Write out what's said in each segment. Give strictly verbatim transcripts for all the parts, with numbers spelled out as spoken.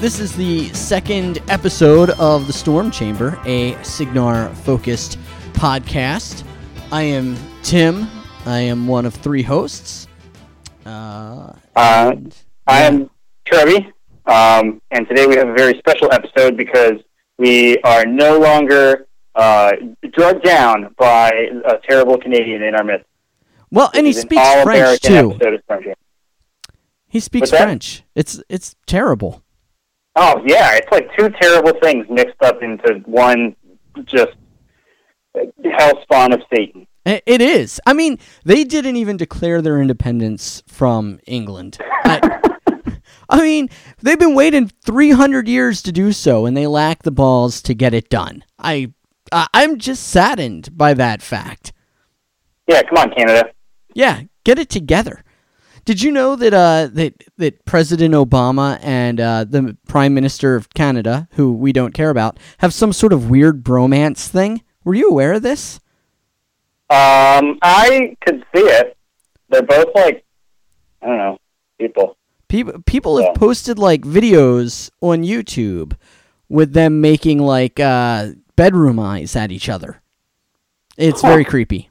This is the second episode of The Storm Chamber, a Cygnar-focused podcast. I am Tim. I am one of three hosts. Uh, uh, and, I yeah. am Trevi, um, and today we have a very special episode because we are no longer uh, drugged down by a terrible Canadian in our midst. Well, and he This is an speaks French, all-American too. episode of Storm Chamber. He speaks What's that? French. It's it's terrible. Oh, yeah, it's like two terrible things mixed up into one just hell spawn of Satan. I- It is. I mean, they didn't even declare their independence from England. I, I mean, they've been waiting three hundred years to do so, and they lack the balls to get it done. I, I I'm just saddened by that fact. Yeah, come on, Canada. Yeah, get it together. Did you know that uh that that President Obama and uh, the Prime Minister of Canada, who we don't care about, have some sort of weird bromance thing? Were you aware of this? Um, I could see it. They're both like, I don't know, people. People people Yeah. have posted like videos on YouTube with them making like uh, bedroom eyes at each other. It's Huh. very creepy.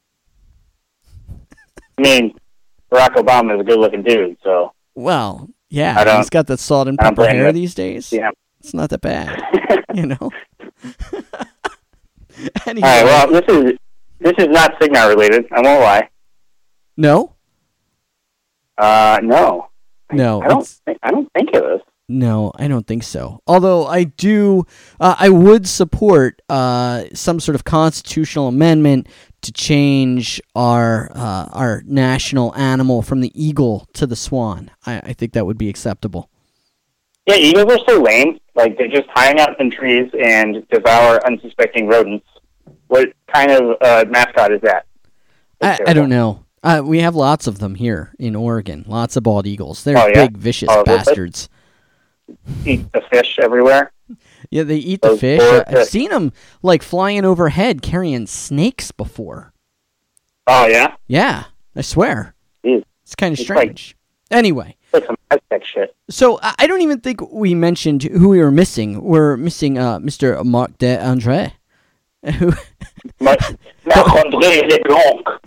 I mean, Barack Obama is a good-looking dude, so Well, yeah, I don't- he's got that salt and I don't pepper blame hair you. these days. yeah. It's not that bad, you know. Anyway, All right, well, this is this is not Cygnar related. I won't lie. no, Uh, no, no, I don't. it's- Think, I don't think it is. No, I don't think so. Although I do, uh, I would support uh, some sort of constitutional amendment to change our uh, our national animal from the eagle to the swan. I, I think that would be acceptable. Yeah, eagles are so lame. Like they just hang out in trees and devour unsuspecting rodents. What kind of uh, mascot is that? That's I, I don't terrible. know. Uh, we have lots of them here in Oregon. Lots of bald eagles. They're Oh, yeah? big, vicious All over the place? bastards. Eat the fish everywhere. Yeah, they eat the Those fish. poor I- I've fish. seen them like flying overhead carrying snakes before. Oh yeah, Yeah, I swear. Jeez. It's kind of It's like- strange. Anyway, Like some Aztec shit. so I I don't even think we mentioned who we were missing. We're missing uh, Mister Marc de André. Who? Marc-André Leblanc.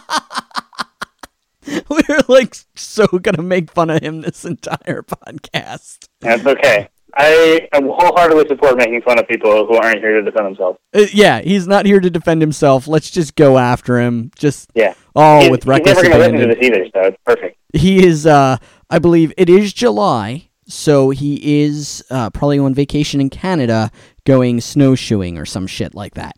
We were like so gonna make fun of him this entire podcast. That's okay. I wholeheartedly support making fun of people who aren't here to defend themselves. Uh, yeah, he's not here to defend himself. Let's just go after him. Just Yeah. all He's- with he's reckless never going to listen to abandon. this either, so it's perfect. He is. Uh, I believe it is July, so he is uh, probably on vacation in Canada, going snowshoeing or some shit like that.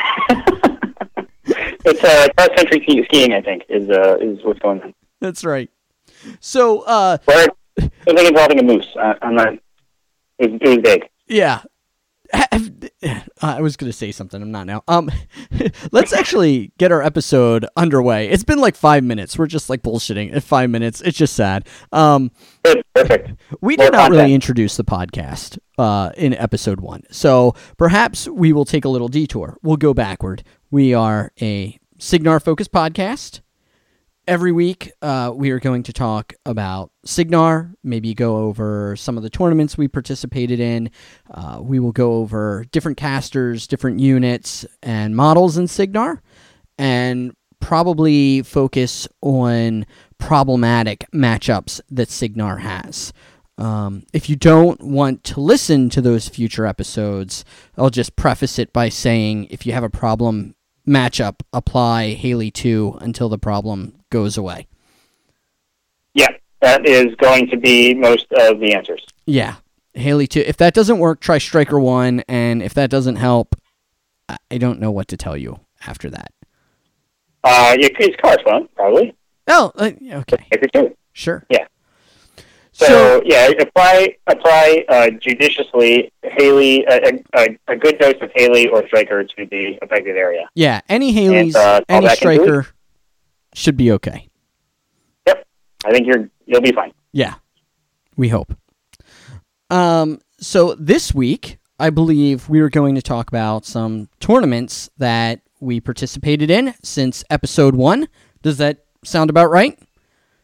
It's uh, cross-country ski- skiing, I think, is uh, is what's going on. That's right. So, uh, Or something involving a moose. I, I'm not. It was, it was big. yeah. Have- I was going to say something. I'm not now. Um, let's actually get our episode underway. It's been like five minutes. We're just like bullshitting at five minutes. It's just sad. Um, Good, perfect. we More did not really content. introduce the podcast uh, in episode one. So perhaps we will take a little detour. We'll go backward. We are a Cygnar-focused podcast. Every week, uh, we are going to talk about Cygnar, maybe go over some of the tournaments we participated in. Uh, we will go over different casters, different units, and models in Cygnar, and probably focus on problematic matchups that Cygnar has. Um, if you don't want to listen to those future episodes, I'll just preface it by saying if you have a problem matchup, apply Haley two until the problem goes away. Yeah, that is going to be most of the answers. Yeah, Haley two. If that doesn't work, try Striker one, and if that doesn't help, I I don't know what to tell you after that. Uh, yeah, it's cars fun, probably. Oh, uh, okay, Striker two. sure. Yeah. So, So, yeah, apply apply uh, judiciously Haley a, a, a good dose of Haley or Striker to the affected area. yeah, any Haley's, And, uh, call any back in two Striker should be okay. Yep, I think you're you'll be fine. Yeah, we hope. Um, so this week, I believe we are going to talk about some tournaments that we participated in since episode one. Does that sound about right?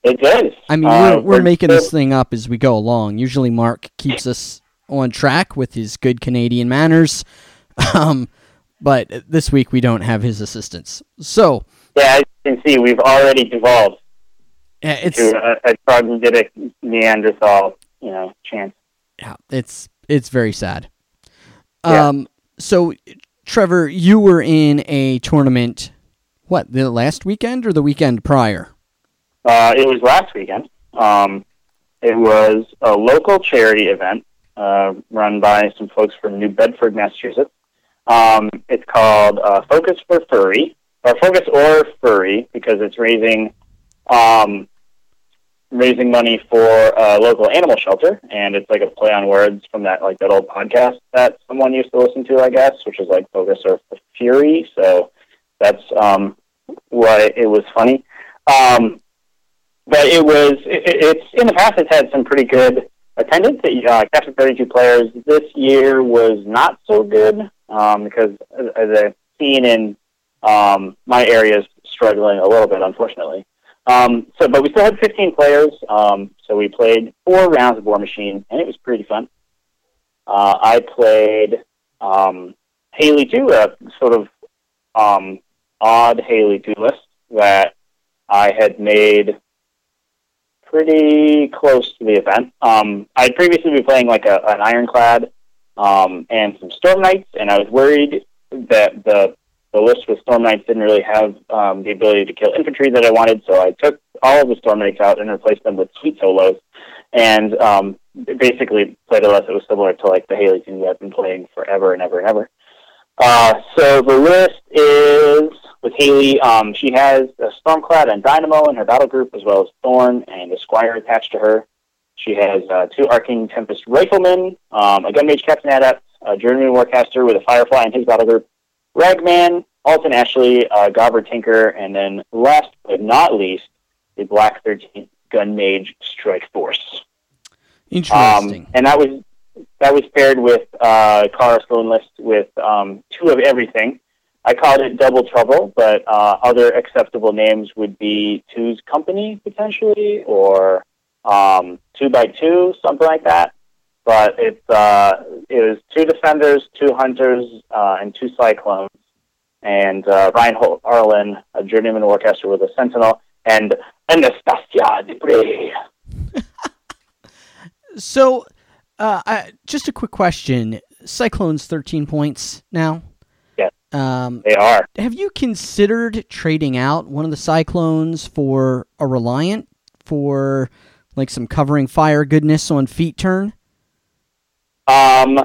It does. I mean, uh, we're, we're we're making still, this thing up as we go along. Usually Mark keeps us on track with his good Canadian manners, um, but this week we don't have his assistance. So, yeah, as you can see, we've already devolved it's, to a, a troglodytic Neanderthal, you know, chance. Yeah, it's it's very sad. Yeah. Um, so, Trevor, you were in a tournament, what, the last weekend or the weekend prior? Uh, it was last weekend. Um, it was a local charity event uh, run by some folks from New Bedford, Massachusetts. Um, it's called uh, Focus for Furry, or Focus or Furry, because it's raising um, raising money for a local animal shelter, and it's like a play on words from that like that old podcast that someone used to listen to, I guess, which is like Focus or Fury. So that's um, why it was funny. Um, but it was it, it's in the past it's had some pretty good attendance. It uh, captured thirty-two players. This year was not so good um, because as I've seen in um, my area is struggling a little bit, unfortunately. Um, so, but we still had fifteen players. Um, so we played four rounds of War Machine, and it was pretty fun. Uh, I played um, Haley two, a sort of um, odd Haley two list that I had made pretty close to the event. Um, I'd previously been playing like a, an Ironclad um, and some Storm Knights, and I was worried that the the list with Storm Knights didn't really have um, the ability to kill infantry that I wanted, so I took all of the Storm Knights out and replaced them with Sweet Solos, and um, basically played a list that was similar to like the Haley team that I've been playing forever and ever and ever. Uh, so the list is with Haley. Um, she has a Stormclad and Dynamo in her battle group, as well as Thorn and a Squire attached to her. She has uh, two Arcane Tempest Riflemen, um, a Gunmage Captain Adept, a Journeyman Warcaster with a Firefly in his battle group, Ragman, Alton Ashley, uh, Gobber Tinker, and then last but not least, the Black thirteenth Gunmage Strike Force. Interesting. Um, and that was that was paired with uh, Kara Stone list with um, two of everything. I called it Double Trouble, but uh, other acceptable names would be Two's Company, potentially, or um, Two by Two, something like that. But it's, uh, it was two Defenders, two Hunters, uh, and two Cyclones. And uh, Ryan Arlen, a Journeyman Warcaster with a Sentinel, and Anastasia Dupre. So, uh, I, just a quick question. Cyclones thirteen points now? Yes, um, they are. Have you considered trading out one of the Cyclones for a Reliant for like some covering fire goodness on feet turn? Um,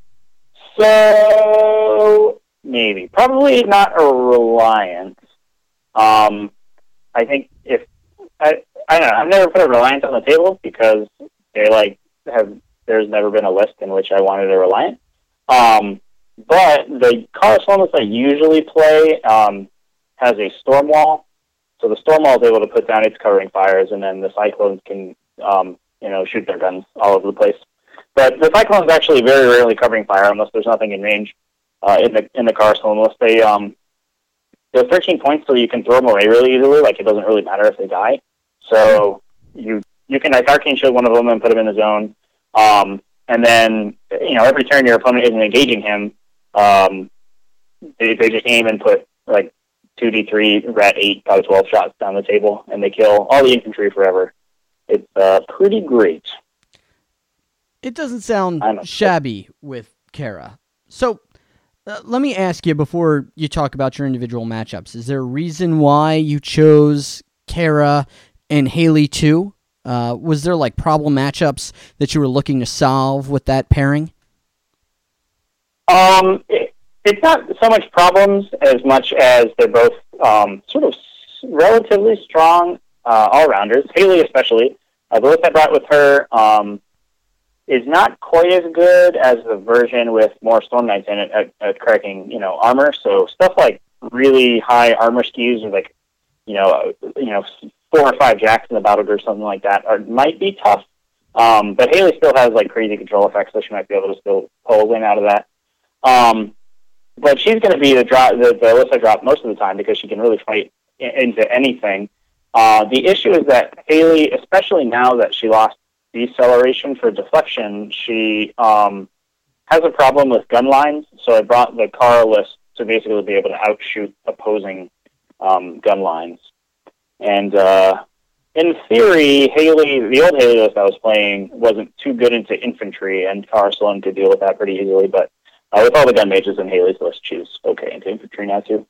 so maybe. Probably not a Reliant. Um, I think if, I, I don't know, I've never put a Reliant on the table because they like have, there's never been a list in which I wanted a Reliant. Um, but the Correspondence I usually play, um, has a Storm Wall. So the Storm Wall is able to put down its covering fires, and then the Cyclones can, um, you know, shoot their guns all over the place. But the Cyclones actually very rarely covering fire unless there's nothing in range. Uh, in the in the Correspondence list, they um, they're thirteen points, so you can throw them away really easily. Like it doesn't really matter if they die. So you you can like Arcane Shield one of them and put them in the zone. Um, and then you know every turn your opponent isn't engaging him. Um, they they just aim and put like two D three rat eight out of twelve shots down the table, and they kill all the infantry forever. It's uh, pretty great. It doesn't sound shabby with Kara. So, uh, let me ask you before you talk about your individual matchups. Is there a reason why you chose Kara and Haley too? Uh, was there like problem matchups that you were looking to solve with that pairing? Um, it, it's not so much problems as much as they're both um, sort of relatively strong uh, all-rounders. Haley especially. Uh, the list I brought with her um, is not quite as good as the version with more Storm Knights in it at, at cracking, you know, armor. So stuff like really high armor skews with like, you know, you know, four or five jacks in the battle group, something like that, are, might be tough. Um, but Haley still has like crazy control effects, so she might be able to still pull a win out of that. Um, but she's going to be the drop, the, the list I drop most of the time because she can really fight into anything. Uh, the issue is that Haley, especially now that she lost deceleration for deflection, she um, has a problem with gun lines. So I brought the Carlist to basically be able to outshoot opposing um, gun lines. And uh, in theory, Haley, the old Haley list I was playing wasn't too good into infantry, and Cara Sloan could deal with that pretty easily. But uh, with all the gun mages in Haley's list, she's okay into infantry now too.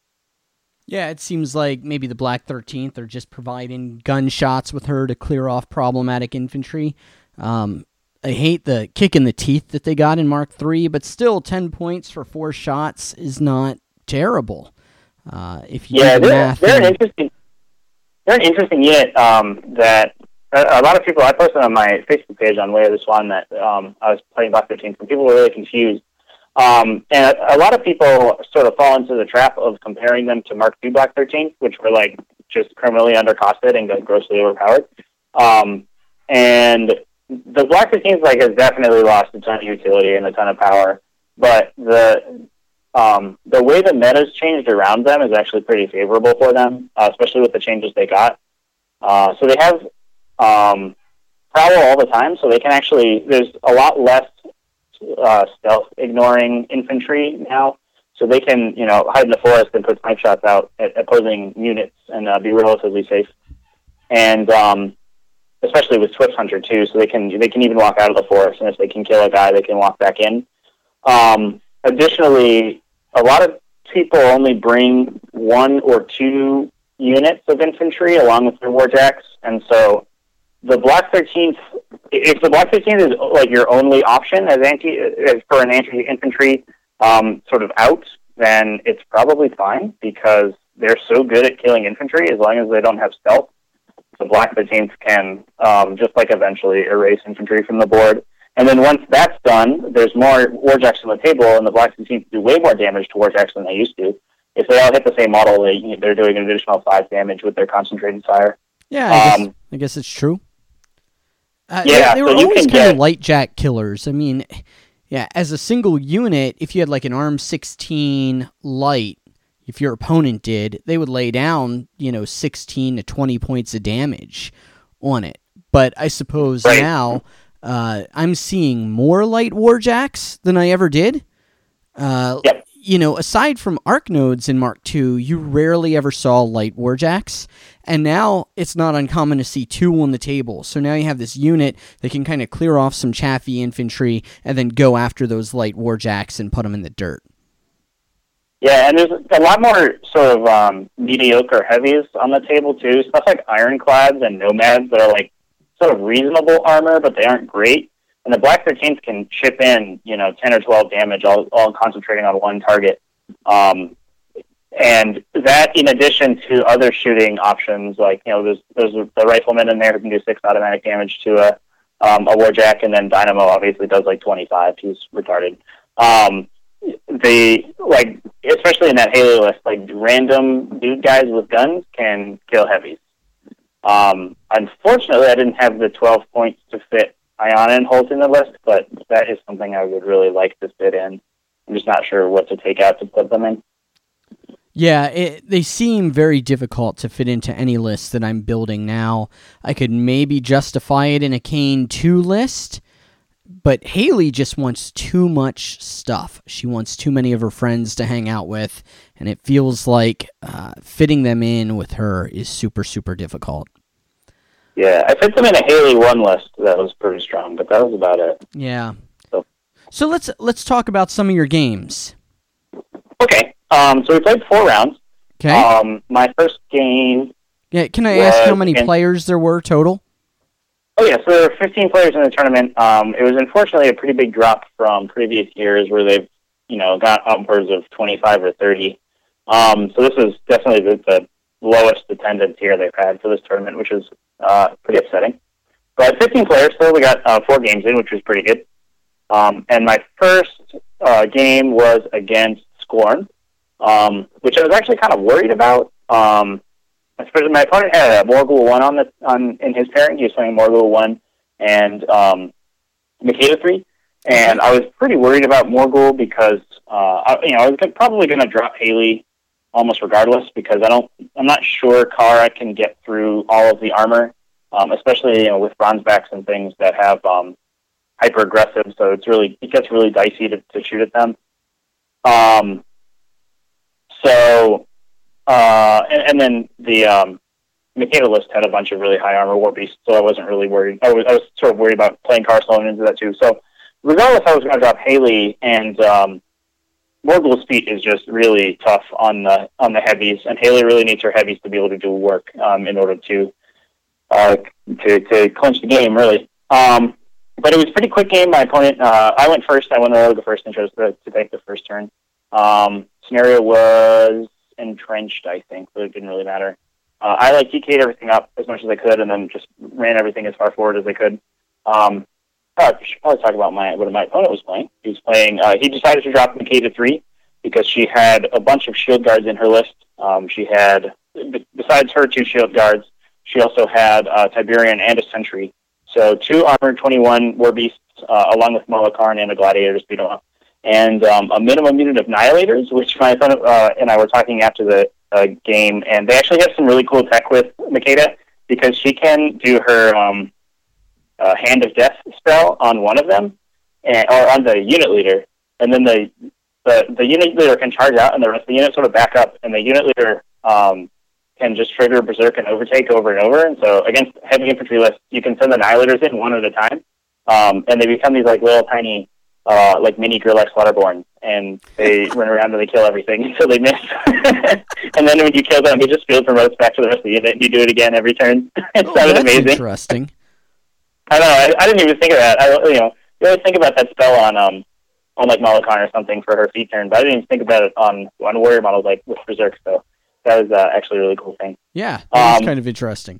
Yeah, it seems like maybe the Black thirteenth are just providing gunshots with her to clear off problematic infantry. Um, I hate the kick in the teeth that they got in Mark three, but still ten points for four shots is not terrible. Uh, if you yeah, do the they're, math they're and... an interesting, they're an interesting unit um, that a, a lot of people. I posted on my Facebook page on Way of the Swan that um, I was playing Black thirteenth, and people were really confused. Um, and a, a lot of people sort of fall into the trap of comparing them to Mark two Black thirteenth, which were like just criminally undercosted and got grossly overpowered. Um, and the Black thirteenth like has definitely lost a ton of utility and a ton of power, but the um, the way the meta's changed around them is actually pretty favorable for them, uh, especially with the changes they got. Uh, so they have um, prowl all the time, so they can actually there's a lot less Uh, stealth ignoring infantry now, so they can, you know, hide in the forest and put snipe shots out at opposing units and uh, be relatively safe. And um, especially with Swift Hunter too, so they can they can even walk out of the forest, and if they can kill a guy, they can walk back in. Um, additionally, a lot of people only bring one or two units of infantry along with their warjacks, and so the Black thirteenth, if the Black thirteenth is like your only option as anti as for an anti-infantry um, sort of out, then it's probably fine because they're so good at killing infantry as long as they don't have stealth. The Black thirteenth can um, just like eventually erase infantry from the board. And then once that's done, there's more warjacks on the table, and the Black thirteenth do way more damage to warjacks than they used to. If they all hit the same model, they, they're doing an additional five damage with their concentrated fire. Yeah, I guess, um, I guess it's true. Uh, yeah, they, they were so you always can kind get... of light jack killers. I mean, yeah, as a single unit, if you had like an arm sixteen light, if your opponent did, they would lay down, you know, sixteen to twenty points of damage on it. But I suppose right. now uh, I'm seeing more light warjacks than I ever did. Uh, yep. You know, aside from arc nodes in Mark two, you rarely ever saw light warjacks. And now it's not uncommon to see two on the table. So now you have this unit that can kind of clear off some chaffy infantry and then go after those light warjacks and put them in the dirt. Yeah, and there's a lot more sort of um, mediocre heavies on the table too. Stuff like ironclads and nomads that are like sort of reasonable armor, but they aren't great. And the Black thirteenth can chip in, you know, ten or twelve damage, all, all concentrating on one target. Um, and that, in addition to other shooting options, like, you know, there's there's the rifleman in there who can do six automatic damage to a um, a warjack, and then Dynamo obviously does like twenty-five. He's retarded. Um, they like, especially in that Haley list, like random dude guys with guns can kill heavies. Um, unfortunately, I didn't have the twelve points to fit Iona and Holt in the list, but that is something I would really like to fit in. I'm just not sure what to take out to put them in. Yeah, it, they seem very difficult to fit into any list that I'm building now. I could maybe justify it in a Kane two list, but Haley just wants too much stuff. She wants too many of her friends to hang out with, and it feels like uh, fitting them in with her is super, super difficult. Yeah, I fit them in a Haley one list that was pretty strong, but that was about it. Yeah. So, so let's let's talk about some of your games. Okay. Um, so we played four rounds. Okay. Um, my first game. Yeah. Can I ask how many against... players there were total? Oh yeah, so there were fifteen players in the tournament. Um, it was unfortunately a pretty big drop from previous years where they've, you know, got upwards of twenty-five or thirty. Um, so this is definitely the, the lowest attendance here they've had for this tournament, which is uh, pretty upsetting. But fifteen players, so we got uh, four games in, which was pretty good. Um, and my first uh, game was against Scorn. Um, which I was actually kind of worried about. Um, especially my opponent had a Morgul one on the on in his pairing. He was playing Morgul one and um, Makeda three, and I was pretty worried about Morgul because uh, I, you know I was probably going to drop Haley almost regardless, because I don't, I'm not sure Kara can get through all of the armor, um, especially, you know, with bronze backs and things that have um, hyper aggressive. So it's really, it gets really dicey to, to shoot at them. Um, so, uh, and, and then the um, Makeda list had a bunch of really high armor war beasts, so I wasn't really worried. I was, I was sort of worried about playing Kara Sloan into that too. So regardless, I was going to drop Haley, and um, Morgul's feat is just really tough on the on the heavies, and Haley really needs her heavies to be able to do work um, in order to uh, to to clinch the game, really. Um, but it was a pretty quick game. My opponent, uh, I went first. I went to go first and chose to, to take the first turn. Um, scenario was entrenched, I think, but it didn't really matter. Uh, I like D K'd everything up as much as I could, and then just ran everything as far forward as I could. Um, I should probably talk about my what my opponent was playing. He was playing. Uh, he decided to drop Makeda three because she had a bunch of shield guards in her list. Um, she had, besides her two shield guards, she also had uh, Tiberian and a Sentry. So two armored twenty-one war beasts, uh, along with Molokarn and a Gladiator to speed them up, and um, a minimum unit of Nihilators, which my opponent uh, and I were talking after the uh, game, and they actually have some really cool tech with Makeda because she can do her. Um, Uh, Hand of Death spell on one of them, and, or on the unit leader, and then the, the the unit leader can charge out, and the rest of the unit sort of back up, and the unit leader um, can just trigger Berserk and Overtake over and over. And so against heavy infantry lists, you can send the Nihilators in one at a time, um, and they become these like little tiny, uh, like mini Grilek Slaughterborn, and they run around and they kill everything until they miss. And then when you kill them, you just field promotes back to the rest of the unit, and you do it again every turn. It Oh, sounded that's amazing. interesting. I don't know. I, I didn't even think of that. I, you know, you always think about that spell on, um, on like Molokarn or something for her feat turn, but I didn't even think about it on on warrior models like with Berserk. So that was uh, actually a really cool thing. Yeah, that's Um, kind of interesting.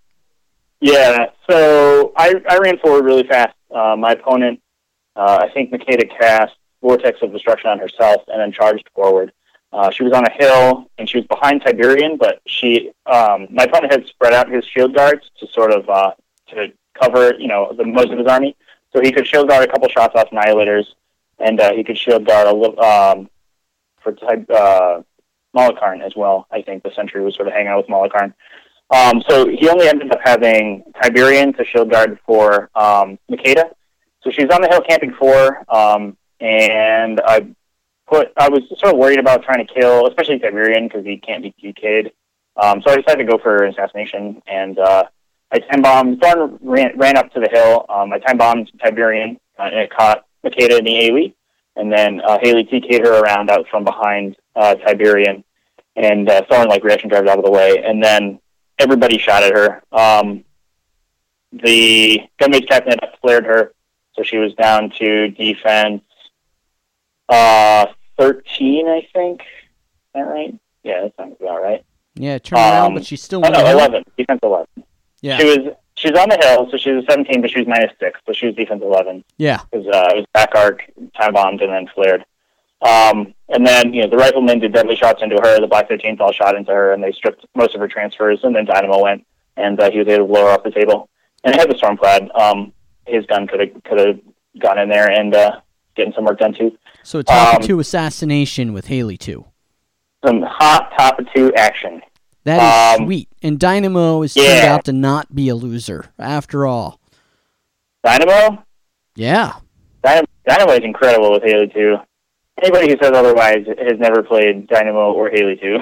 Yeah. So I I ran forward really fast. Uh, my opponent, uh, I think Makeda cast Vortex of Destruction on herself and then charged forward. Uh, she was on a hill and she was behind Tiberian, but she um, my opponent had spread out his shield guards to sort of uh, to cover, you know, the most of his army. So he could shield guard a couple shots off Nihilators, and uh, he could shield guard a little um, for type, uh, Molokarn as well. I think the Sentry was sort of hanging out with Molokarn. Um, so he only ended up having Tiberian to shield guard for um, Makeda. So she's on the hill camping four, um, and I put. I was sort of worried about trying to kill, especially Tiberian, because he can't be D K'd. Um, so I decided to go for an assassination, and uh, I time bombed. Thorn ran, ran up to the hill. Um, I time bombed Tiberian, uh, and it caught Makeda in the AoE. And then uh, Haley T K'd her around out from behind uh, Tiberian, and uh, Thorn like reaction drives out of the way. And then everybody shot at her. Um, the Gunmage captain flared her, so she was down to defense uh, thirteen, I think. Is that right? Yeah, that sounds about right. Yeah, turn around, Um, but she's still Oh, no, on the hill. eleven. Defense eleven. Yeah, She was she was on the hill, so she was seventeen, but she was minus six, so she was defense eleven. yeah, Because uh, it was back arc, time bombed, and then flared. Um, and then, you know, the riflemen did deadly shots into her, the Black Chainsaw all shot into her, and they stripped most of her transfers, and then Dynamo went, and uh, he was able to blow her off the table. And it had the Stormclad. Um, his gun could have could have gone in there and uh, getting some work done, too. so a top um, of two assassination with Haley, too. Some hot top of two action. That is Um, sweet. And Dynamo has turned yeah. out to not be a loser, after all. Dynamo? Yeah. Dynamo, Dynamo is incredible with Haley two. Anybody who says otherwise has never played Dynamo or Haley two.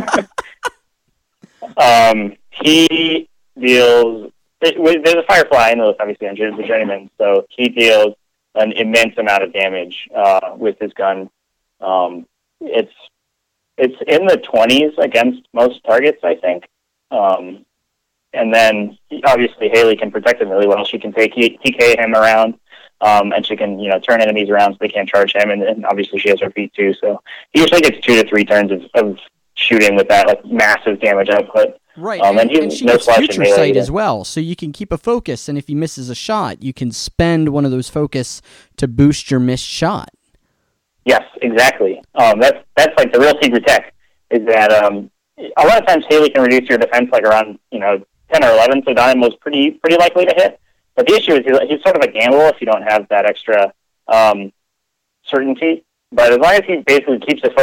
um, he deals... It, there's a Firefly in the list, obviously, on the Journeyman, so he deals an immense amount of damage uh, with his gun. Um, it's it's in the twenties against most targets, I think. Um, and then, obviously, Haley can protect him really well. She can take T K him around. Um, and she can, you know, turn enemies around so they can't charge him, and, and obviously she has her feet too. So he usually gets two to three turns of, of shooting with that like massive damage output. Right, Um, and, and he- and she no gets slash in future melee sight either. as well, so you can keep a focus, and if he misses a shot, you can spend one of those focus to boost your missed shot. Yes, exactly. Um, that's that's like the real secret tech is that um, a lot of times Haley can reduce your defense like around you know ten or eleven, so Dynamo's pretty pretty likely to hit. But the issue is he's, he's sort of a gamble if you don't have that extra um, certainty. But as long as he basically keeps the focus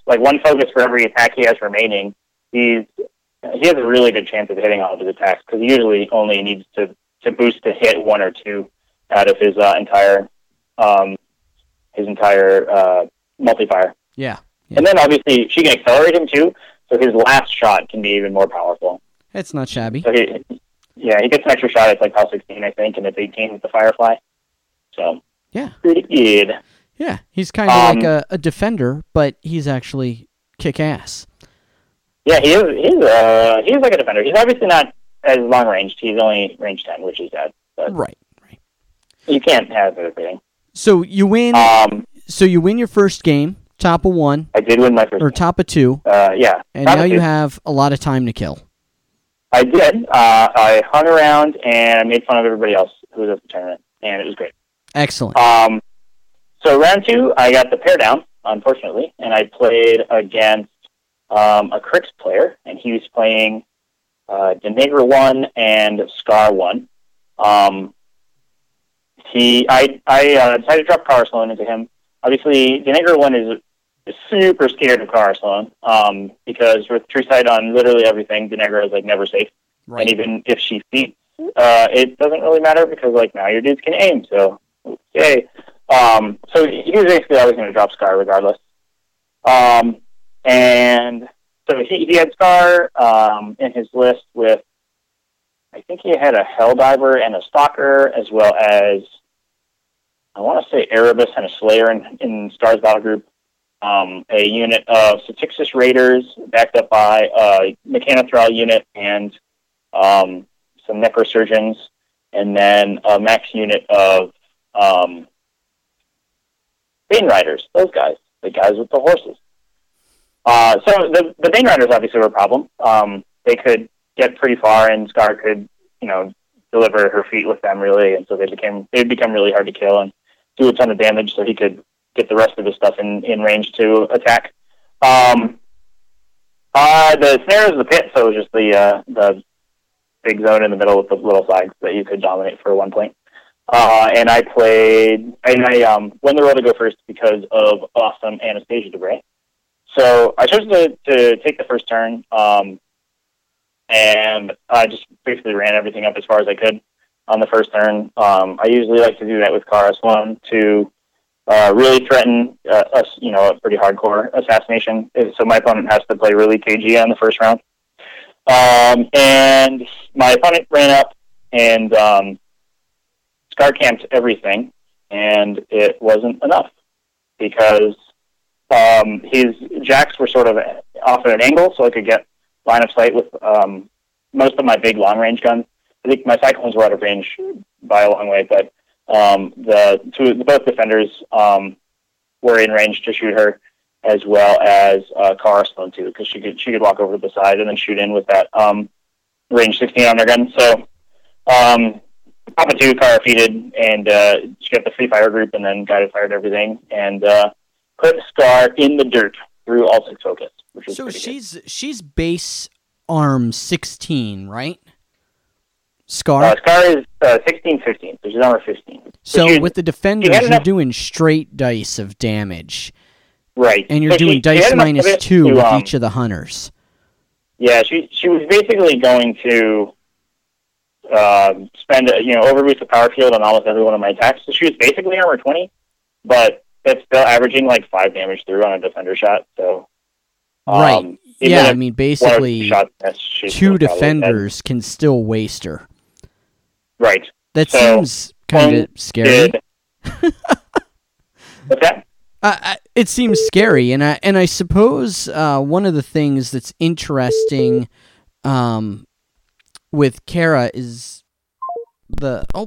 like one focus for every attack he has remaining, he's he has a really good chance of hitting all of his attacks because he usually only needs to, to boost to hit one or two out of his uh, entire um, his entire uh, multiplier. Yeah. yeah. And then obviously she can accelerate him too, so his last shot can be even more powerful. It's not shabby. So he, yeah, he gets an extra shot. It's like PAL sixteen, I think, and it's eighteen with the Firefly. So yeah, pretty good. Yeah, he's kind of um, like a, a defender, but he's actually kick ass. Yeah, he is. He's uh, he's like a defender. He's obviously not as long ranged. He's only range ten, which is sad. But right, right. You can't have everything. So you win. Um, so you win your first game, top of one. I did win my first. Or game. top of two. Uh, yeah. And now you have a lot of time to kill. I did. Uh, I hung around and made fun of everybody else who was at the tournament, and it was great. Excellent. Um, so round two, I got the pair down, unfortunately, and I played against um, a Crix player, and he was playing uh, Denegra one and Scar one. Um, he, I, I uh, decided to drop Kara Sloan into him. Obviously, Denegra one is, is super scared of Kara Sloan um, because with True Sight on literally everything, Denegra is like never safe. Right. And even if she feats, uh, it doesn't really matter because like now your dudes can aim. So yay. Um, so he was basically always going to drop Scar regardless. Um, and so he, he had Scar um, in his list with, I think he had a Helldiver and a Stalker, as well as, I want to say Erebus and a Slayer in, in Scar's battle group. Um, a unit of Satixis Raiders backed up by a Mechanothral unit and um, some Necrosurgeons, and then a max unit of um, Bane Riders, those guys, the guys with the horses. Uh, so the, the Bane Riders obviously were a problem. Um, they could get pretty far, and Scar could, you know, deliver her feat with them, really, and so they became they become really hard to kill and do a ton of damage, so he could get the rest of his stuff in, in range to attack. Um, uh, the snare is the pit, so it was just the uh, the big zone in the middle with the little flags that you could dominate for one point. Uh, and I played, and I um, won the roll to go first because of awesome Anastasia Debray. So I chose to, to take the first turn, um, and I just basically ran everything up as far as I could on the first turn. Um, I usually like to do that with Kara Sloan to uh, really threaten uh, us, you know, a pretty hardcore assassination. So my opponent has to play really cagey on the first round. Um, and my opponent ran up and um, Scar camped everything, and it wasn't enough because um, his jacks were sort of off at an angle, so I could get line of sight with um, most of my big long-range guns. I think my Cyclones were out of range by a long way, but um, the two, both defenders um, were in range to shoot her, as well as uh, Kara Sloan too, because she could she could walk over to the side and then shoot in with that um, range sixteen on their gun. So um, Papa two, Kara feated, and uh, she got the free fire group, and then guided fired everything, and uh, put Scar in the dirt through all six focus. Which was so she's good. she's base arm sixteen, right? Scar? Uh, Scar is uh, sixteen fifteen, so she's armor fifteen. So, so with the defenders, you're enough... doing straight dice of damage. Right. And you're so doing she, dice she minus two to, with um, each of the hunters. Yeah, she she was basically going to uh, spend, you know, overboost the power field on almost every one of my attacks. So she was basically armor twenty, but that's still averaging like five damage through on a defender shot. So um, right. Yeah, I mean, basically, shots, two defenders can still waste her. Right. That so, seems kind of scary. Did... What's that? Uh, it seems scary, and I and I suppose uh, one of the things that's interesting um, with Kara is the oh,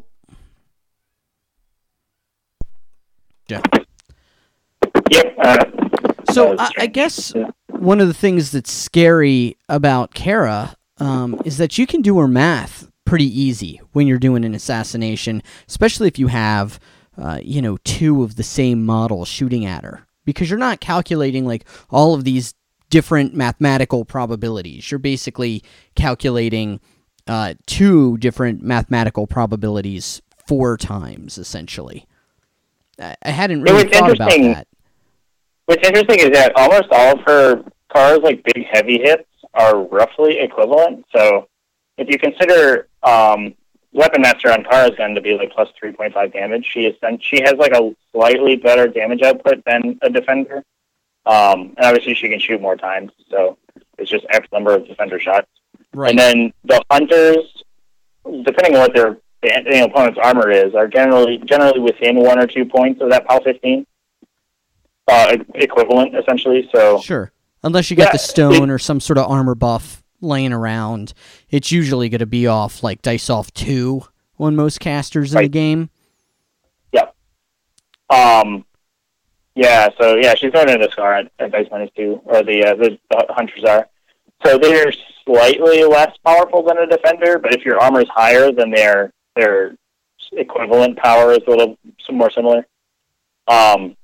yeah. Yep. Uh, so I, I guess one of the things that's scary about Kara um, is that you can do her math pretty easy when you're doing an assassination, especially if you have. Uh, you know, two of the same model shooting at her. Because you're not calculating, like, all of these different mathematical probabilities. You're basically calculating uh, two different mathematical probabilities four times, essentially. I, I hadn't really thought about that. what's interesting is that almost all of her cars, like big heavy hits, are roughly equivalent. So if you consider um, Weapon Master on Kara's gun to be like plus three point five damage, she is she has like a slightly better damage output than a Defender. Um, and obviously she can shoot more times, so it's just X number of Defender shots. Right. And then the Hunters, depending on what their the opponent's armor is, are generally generally within one or two points of that PAL fifteen. Uh, equivalent, essentially. So Sure. Unless you got Yeah, the stone it- or some sort of armor buff laying around, it's usually going to be off like Dice Off two on most casters in the Right. game. yeah. Um, yeah, so yeah, she's going into Scar at, at Dice Minus two, or the, uh, the, the Hunters are. So they're slightly less powerful than a Defender, but if your armor is higher, then their their equivalent power is a little some more similar. Um,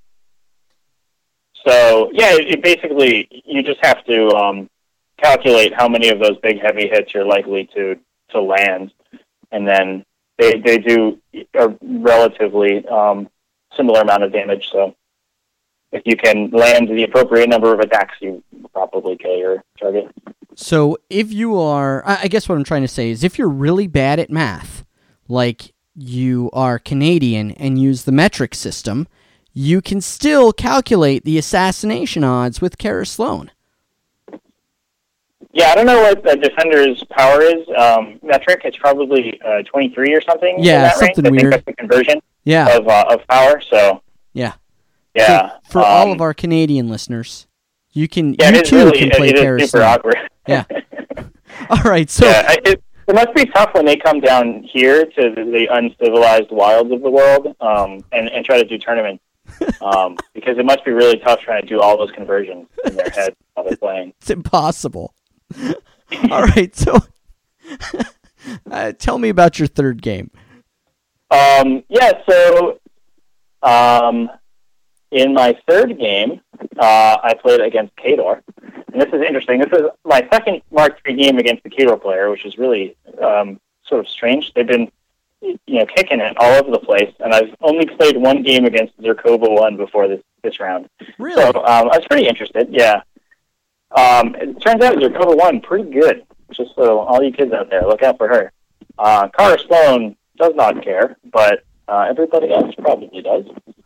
so yeah, it, it basically you just have to um, calculate how many of those big heavy hits you're likely to to land, and then they they do a relatively um, similar amount of damage. So if you can land the appropriate number of attacks, you probably kill your target. So if you are, I I guess what I'm trying to say is if you're really bad at math, like you are Canadian and use the metric system, you can still calculate the assassination odds with Kara Sloan. Yeah, I don't know what the Defender's power is. Um, metric, it's probably uh, twenty-three or something. in Yeah, that something range. I weird. think that's the conversion Yeah, of uh, of power. So yeah. yeah, So for all um, of our Canadian listeners, you can yeah, you it is too really can it, play it is Kara super Sloan. awkward. Yeah. All right, so yeah, I- it, it must be tough when they come down here to the, the uncivilized wilds of the world um, and and try to do tournaments. um, because it must be really tough trying to do all those conversions in their head while they're playing. it's impossible. All right, so uh, tell me about your third game. Um, yeah, so um, in my third game, uh, I played against Kador. And this is interesting. This is my second Mark three game against the Kador player, which is really um, sort of strange. They've been you know, kicking it all over the place, and I've only played one game against Zerkova one before this, this round. Really? So um, I was pretty interested, yeah. Um, it turns out Zerkova one pretty good, just so all you kids out there, look out for her. Uh, Kara Sloan does not care, but uh, everybody else probably does.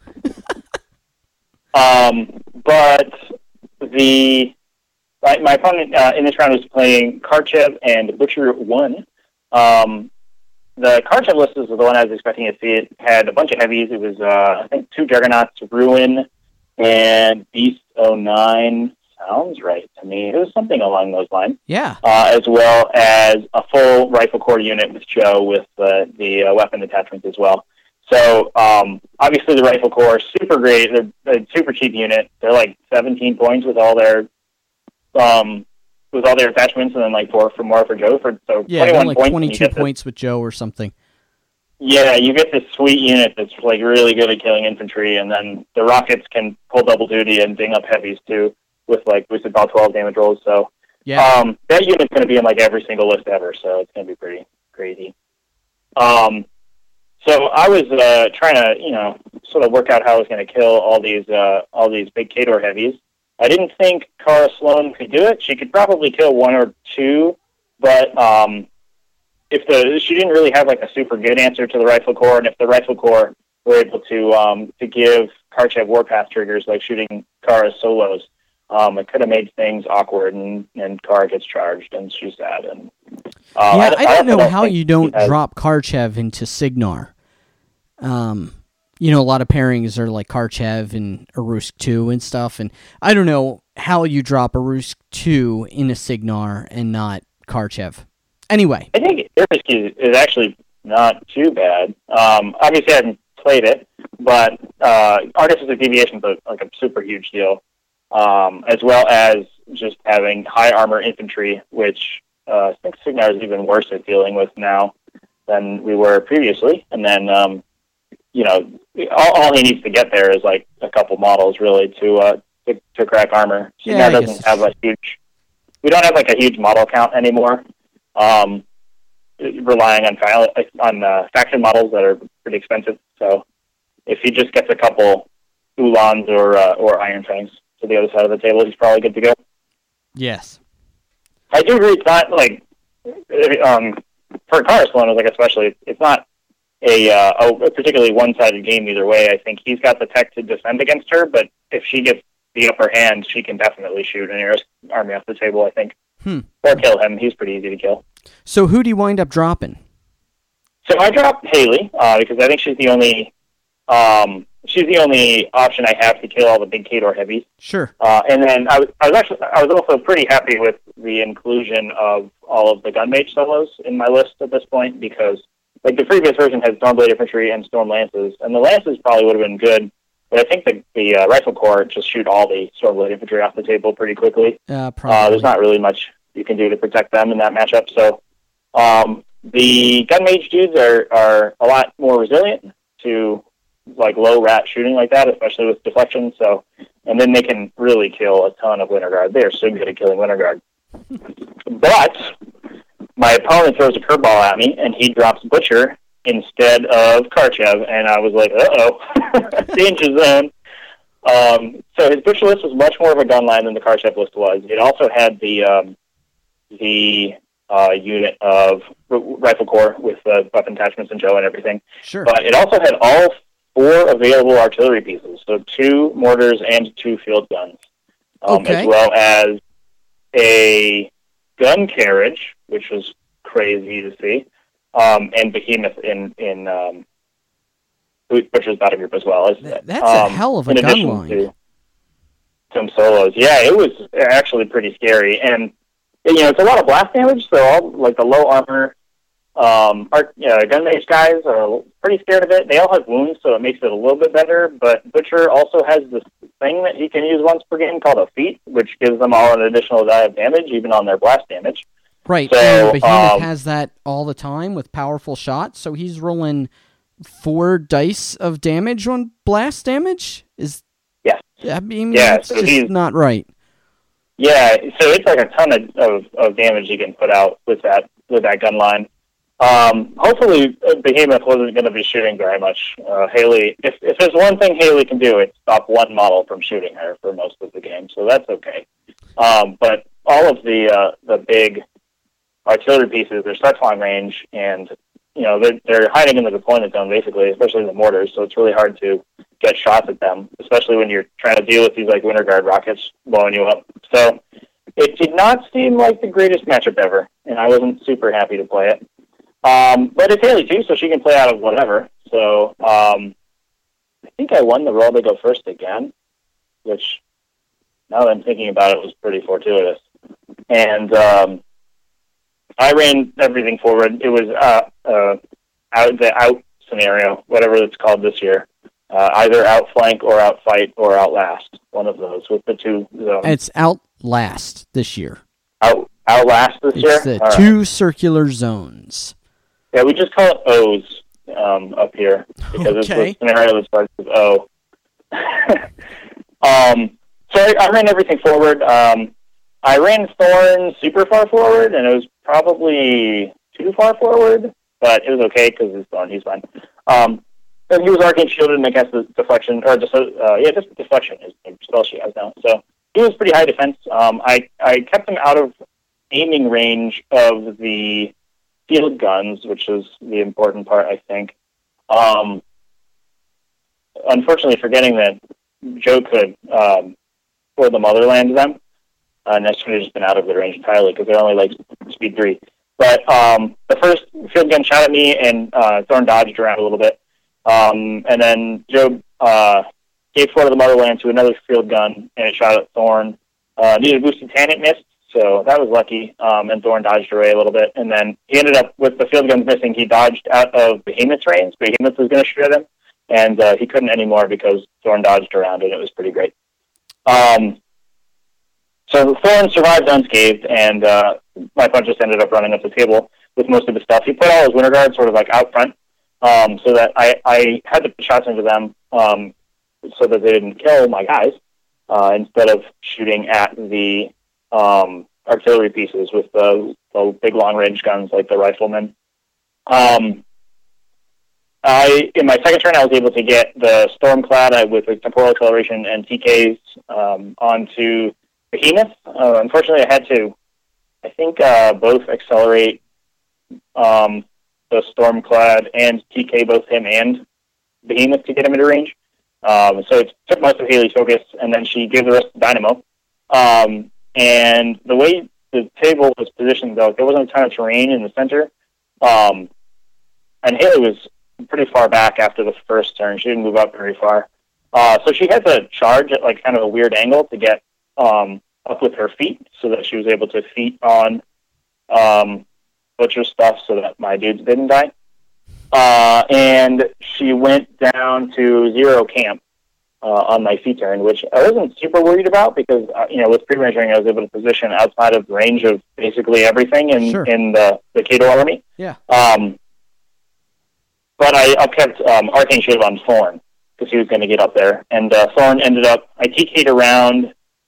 um, but the my, my opponent uh, in this round was playing Karchev and Butcher one. Um, the Karchev list is the one I was expecting to see. It had a bunch of heavies. It was, uh, I think, two Juggernauts, Ruin, and Beast oh nine. Sounds right to me. It was something along those lines. Yeah. Uh, as well as a full rifle core unit with Joe with uh, the uh, weapon attachments as well. So um, obviously the rifle core, super great. They're a super cheap unit. They're like seventeen points with all their um, with all their attachments, and then like four for more for Joe. For so Yeah, twenty-one like points. twenty-two points with Joe or something. Yeah, you get this sweet unit that's like really good at killing infantry, and then the rockets can pull double duty and ding up heavies too, with like boosted ball twelve damage rolls. So Yeah. um, that unit's going to be in like every single list ever, so it's going to be pretty crazy. Um, so I was uh, trying to, you know, sort of work out how I was going to kill all these uh, all these big Kador heavies. I didn't think Kara Sloan could do it. She could probably kill one or two, but um, if the she didn't really have like a super good answer to the rifle core, and if the rifle core were able to um, to give Karchev warpath triggers like shooting Kara's solos, um, it could have made things awkward, and, and Kara gets charged, and she's sad. And uh, yeah, I, I don't know don't how think you don't she has- drop Karchev into Signar. Um, you know, a lot of pairings are like Karchev and Arusk two and stuff, and I don't know how you drop Arusk two in a Signar and not Karchev. Anyway. I think Irbisk is, is actually not too bad. Um, obviously, I haven't played it, but uh, Artificer Deviation is like a super huge deal, um, as well as just having high armor infantry, which uh, I think Signar is even worse at dealing with now than we were previously. And then, um, you know, all, all he needs to get there is like a couple models really to uh, to, to crack armor. Yeah, Signar I guess doesn't have a huge. We don't have like a huge model count anymore. Um, relying on fa- on uh, faction models that are pretty expensive. So if he just gets a couple Ulans or uh, or Iron Fangs to the other side of the table, he's probably good to go. Yes. I do agree. It's not like um, for Karasuanos, like especially, it's not a, uh, a particularly one-sided game either way. I think he's got the tech to defend against her, but if she gets the upper hand, she can definitely shoot an Eris army off the table, I think. Hmm. Or kill him. He's pretty easy to kill. So who do you wind up dropping? So I dropped Haley, uh, because I think she's the only um, she's the only option I have to kill all the big Khador heavies. Sure. Uh, and then I was, I was actually I was also pretty happy with the inclusion of all of the Gunmage solos in my list at this point, because like the previous version had Stormblade Infantry and Storm Lances, and the Lances probably would have been good, but I think the, the uh, Rifle Corps just shoot all the Stormblade Infantry off the table pretty quickly. Uh, probably. Uh, there's not really much you can do to protect them in that matchup, so um, the Gunmage dudes are, are a lot more resilient to like low rat shooting like that, especially with deflection. So, and then they can really kill a ton of Winter Guard. They are so good at killing Winter Guard. But my opponent throws a curveball at me, and he drops Butcher instead of Karchev, and I was like, uh-oh, danger zone. Um, so his Butcher list was much more of a gun line than the Karchev list was. It also had the um, the uh, unit of r- Rifle Corps with the weapon attachments and Joe and everything. Sure. But it also had all four available artillery pieces, so two mortars and two field guns, um, Okay. as well as a gun carriage, which was crazy to see, um, and Behemoth in in um, which was that group as well. As, Th- that's a um, hell of a in gun addition line. to some solos. Yeah, it was actually pretty scary, and you know it's a lot of blast damage. So all like the low armor, um, art, you know, gun mage guys are pretty scared of it. They all have wounds, so it makes it a little bit better. But Butcher also has this thing that he can use once per game called a feat, which gives them all an additional die of damage, even on their blast damage. Right, So, and Behemoth um, has that all the time with powerful shots, so he's rolling four dice of damage on blast damage? Is Yes. I mean, Yeah, that's so just he's- not right. Yeah, so it's like a ton of, of, of damage you can put out with that with that gun line. Um, hopefully, uh, Behemoth wasn't going to be shooting very much. Uh, Haley, if, if there's one thing Haley can do, it's stop one model from shooting her for most of the game, so that's okay. Um, but all of the uh, the big artillery pieces, they're stretch line range, and you know they're they're hiding in the deployment zone basically, especially the mortars. So it's really hard to get shots at them, especially when you're trying to deal with these like Winter Guard rockets blowing you up. So it did not seem like the greatest matchup ever, and I wasn't super happy to play it. Um, but it's Haley too, so she can play out of whatever. So um, I think I won the roll to go first again, which now that I'm thinking about it was pretty fortuitous. And um, I ran everything forward. It was uh, uh, out the out scenario, whatever it's called this year. Uh, either outflank or outfight or outlast, one of those with the two zones. It's Outlast this year. Out outlast this year. It's the All right. two circular zones. Yeah, we just call it O's um, up here because Okay. it's the scenario that starts with O. um, so I, I ran everything forward. Um, I ran Thorn super far forward, and it was probably too far forward, but it was okay because it's Thorn. He's fine. Um, and he was arcane shielded and against the deflection, or just uh, yeah, just deflection is the spell she has now. So he was pretty high defense. Um, I I kept him out of aiming range of the field guns, which is the important part, I think. Um, unfortunately, forgetting that Joe could um, pour the motherland to them, uh, and that's should have just been out of the range entirely because they're only like speed three. But um, the first field gun shot at me, and uh, Thorn dodged around a little bit. Um, and then Joe uh, gave four to the motherland to another field gun, and it shot at Thorn. Uh, needed a boosted tan, it missed. So that was lucky, um, and Thorn dodged away a little bit. And then he ended up, with the field guns missing, he dodged out of Behemoth's range. Behemoth was going to shoot at him, and uh, he couldn't anymore because Thorn dodged around, and it was pretty great. Um, so Thorn survived unscathed, and uh, my opponent just ended up running up the table with most of his stuff. He put all his Winter Guards sort of like out front, um, so that I, I had to put shots into them um, so that they didn't kill my guys, uh, instead of shooting at the Um, artillery pieces with the, the big long-range guns like the riflemen. Um, I in my second turn, I was able to get the Stormclad uh, with the temporal acceleration and T Ks um, onto Behemoth. Uh, unfortunately, I had to, I think, uh, both accelerate um, the Stormclad and T K both him and Behemoth to get him into range. Um, so it took most of Haley's focus, and then she gave the rest to Dynamo. Um, and the way the table was positioned, though, there wasn't a ton of terrain in the center. Um, and Haley was pretty far back after the first turn. She didn't move up very far. Uh, so she had to charge at like kind of a weird angle to get um, up with her feet so that she was able to feet on um, Butcher's stuff so that my dudes didn't die. Uh, and she went down to zero camp uh, on my feet turn, which I wasn't super worried about because, uh, you know, with pre-measuring, I was able to position outside of range of basically everything in, Sure. in the, the Kato army. Yeah. Um, but I upkept um, Arcane Shield on Thorn because he was going to get up there. And uh, Thorn ended up, I T K'd around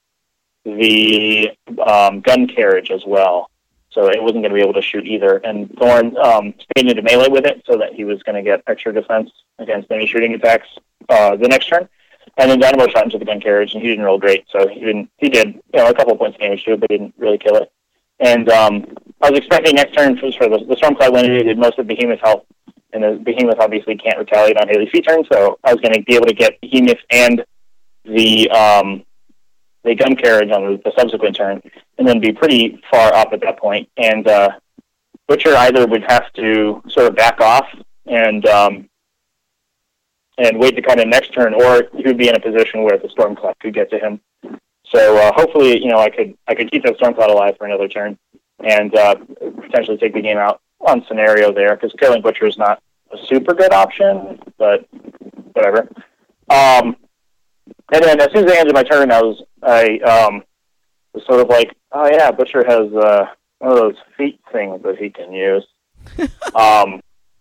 the um, gun carriage as well. So it wasn't going to be able to shoot either. And Thorn um, stayed into melee with it so that he was going to get extra defense against any shooting attacks uh, the next turn. And then Dynamo shot into the gun carriage, and he didn't roll great. So he didn't. He did, you know, a couple of points of damage to it, but didn't really kill it. And um, I was expecting next turn for, for the, the Stormcloud when it did most of Behemoth's health. And the Behemoth obviously can't retaliate on Haley's feet turn, so I was going to be able to get Behemoth and the um, the gun carriage on the, the subsequent turn, and then be pretty far up at that point. And uh, Butcher either would have to sort of back off and um, and wait to kind of next turn, or he would be in a position where the Stormcloud could get to him. So uh, hopefully, you know, I could I could keep that Stormcloud alive for another turn and uh, potentially take the game out on scenario there, because killing Butcher is not a super good option, but whatever. Um, and then as soon as I ended my turn, I was I um, was sort of like, oh yeah, Butcher has uh, one of those feet things that he can use. um,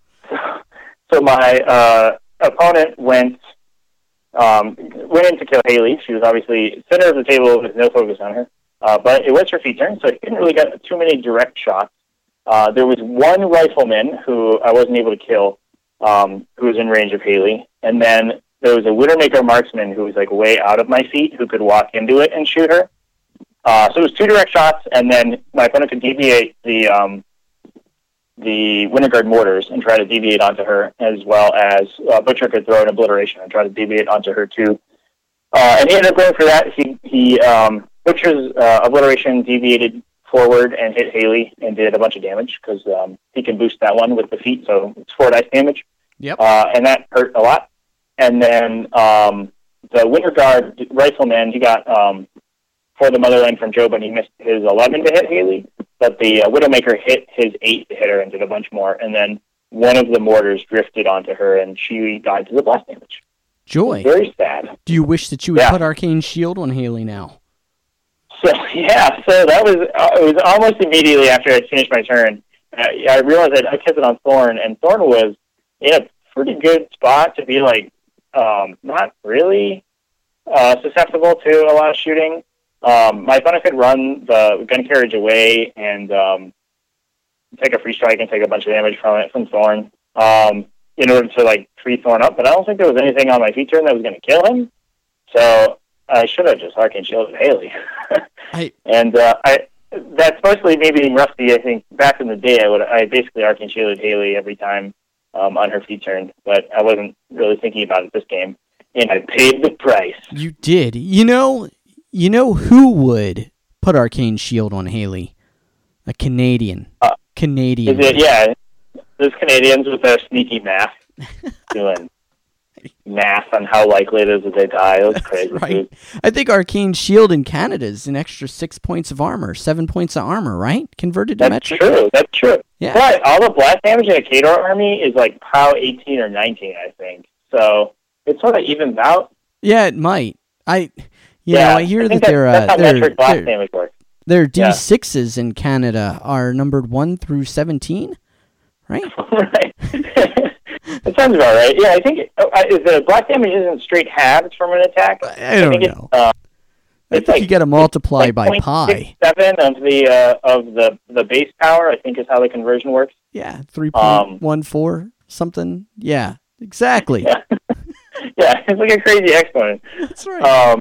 so my uh, opponent went um, went in to kill Haley. She was obviously center of the table with no focus on her, uh, but it was her feet turn, so he didn't really get too many direct shots. Uh, there was one rifleman who I wasn't able to kill, um, who was in range of Haley, and then there was a Widowmaker marksman who was like way out of my feet who could walk into it and shoot her. Uh, so it was two direct shots, and then my opponent could deviate the um, the Winterguard mortars and try to deviate onto her, as well as uh, Butcher could throw an obliteration and try to deviate onto her too. Uh, and he ended up going for that. He he um, Butcher's uh, obliteration deviated forward and hit Haley and did a bunch of damage because um, he can boost that one with the feet, so it's four dice damage. Yep. Uh, and that hurt a lot. And then um, the Winter Guard rifleman, he got um, for the Motherland from Joe, but he missed his eleven to hit Haley. But the uh, Widowmaker hit his eight to hit her and did a bunch more. And then one of the mortars drifted onto her, and she died to the blast damage. Joy. Very sad. Do you wish that you would yeah. put Arcane Shield on Haley now? So yeah, so that was uh, it was almost immediately after I finished my turn. Uh, I realized that I kept it on Thorn, and Thorn was in a pretty good spot to be like um, not really uh, susceptible to a lot of shooting. Um, my opponent could run the gun carriage away and um, take a free strike and take a bunch of damage from it from Thorn um, in order to like free Thorn up, but I don't think there was anything on my feet turn that was going to kill him. So I should have just Arcane Shielded Haley. I... And uh, I that's mostly me being rusty. I think back in the day, I would I basically Arcane Shielded Haley every time um, on her feet turn, but I wasn't really thinking about it this game, and I paid the price. You did. You know, you know who would put Arcane Shield on Haley? A Canadian. Uh, Canadian. Is it, yeah, those Canadians with their sneaky math doing math on how likely it is that they die. It was crazy. Right. Dude. I think Arcane Shield in Canada is an extra six points of armor, seven points of armor, right? Converted to That's metric. true. That's true. Yeah. But all the blast damage in a Khador army is like POW eighteen or nineteen, I think. So it sort of evens out. Yeah, it might. I, you yeah, know, I hear I that that, they're that's uh, how they're, metric blast they're, damage works. their D sixes in Canada are numbered one through seventeen, right? Right. That sounds about right. Yeah, I think oh, is the blast damage isn't straight halves from an attack. I don't I think know. It's, uh, I it's think like, you got to multiply like by pi. Seven of the uh, of the the base power, I think, is how the conversion works. Yeah, three point one four something. Yeah, Exactly. Yeah. Yeah, it's like a crazy exponent. That's right. Um,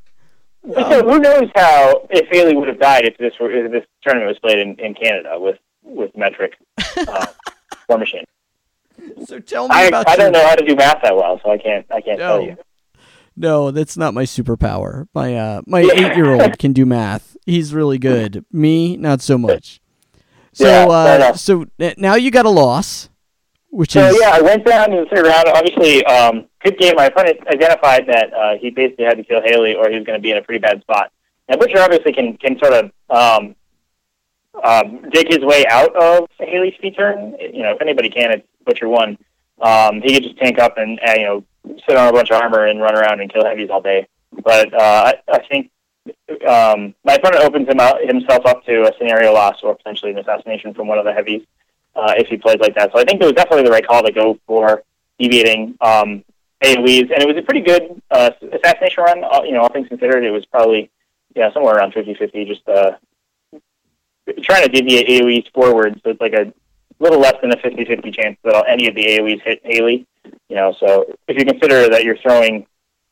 so who knows how, if Haley would have died if this were, if this tournament was played in, in Canada with, with metric uh, War Machine. So tell me I, about I your... don't know how to do math that well, so I can't I can't No. tell you. No, that's not my superpower. My uh, my eight-year-old can do math. He's really good. Me, not so much. So, Yeah, uh, so now you got a loss, which So is... yeah, I went down to the third round. Obviously, um, good game. My opponent identified that uh, he basically had to kill Haley, or he was going to be in a pretty bad spot. And Butcher obviously can can sort of um, um, dig his way out of Haley's speed turn. You know, if anybody can, it's Butcher one. Um, he could just tank up and uh, you know sit on a bunch of armor and run around and kill heavies all day. But uh, I, I think um, my opponent opens him out, himself up to a scenario loss or potentially an assassination from one of the heavies. Uh, if he plays like that. So I think it was definitely the right call to go for deviating um, A O Es. And it was a pretty good uh, assassination run. Uh, you know, all things considered, it was probably yeah somewhere around fifty-fifty, just uh, trying to deviate A O Es forward. So it's like a little less than a fifty-fifty chance that any of the A O Es hit Haley. You know, so if you consider that you're throwing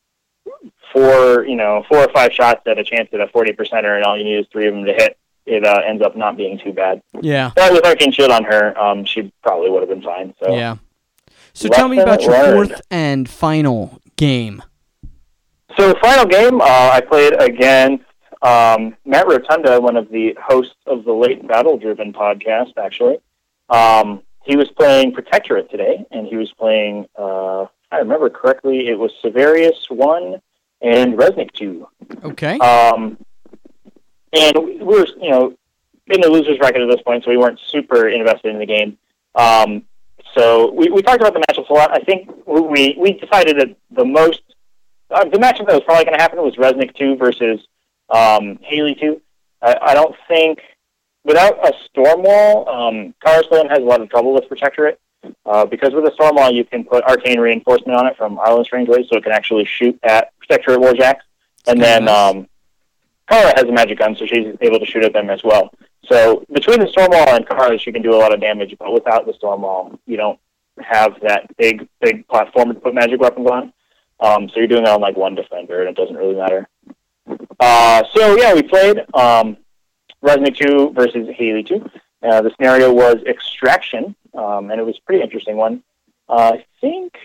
four, you know, four or five shots at a chance at a forty percenter and all you need is three of them to hit, it uh, ends up not being too bad. Yeah. But with Arcane Shield on her, um, she probably would have been fine. So yeah. So tell me about your learned. fourth and final game. So final game, uh, I played against um, Matt Rotunda, one of the hosts of the Late Battle Driven podcast, actually. Um, he was playing Protectorate today, and he was playing, uh, if I remember correctly, it was Severius one and Resnick two. Okay. Um, And we were, you know, in the loser's bracket at this point, so we weren't super invested in the game. Um, so we, we talked about the matchups a lot. I think we we decided that the most, uh, the matchup that was probably going to happen was Resnick two versus um, Haley two. I, I don't think, without a Stormwall, um, Carsland has a lot of trouble with Protectorate. Uh, because with a Stormwall, you can put Arcane Reinforcement on it from Arlen Strangeways, so it can actually shoot at Protectorate Warjacks. And then... nice. Um, Kara has a magic gun, so she's able to shoot at them as well. So between the Stormwall and Kara, she can do a lot of damage, but without the Stormwall, you don't have that big, big platform to put magic weapons on. Um, so you're doing it on like one defender, and it doesn't really matter. Uh, so yeah, we played um, Resnick two versus Haley two. Uh, the scenario was Extraction, um, and it was a pretty interesting one. Uh, I think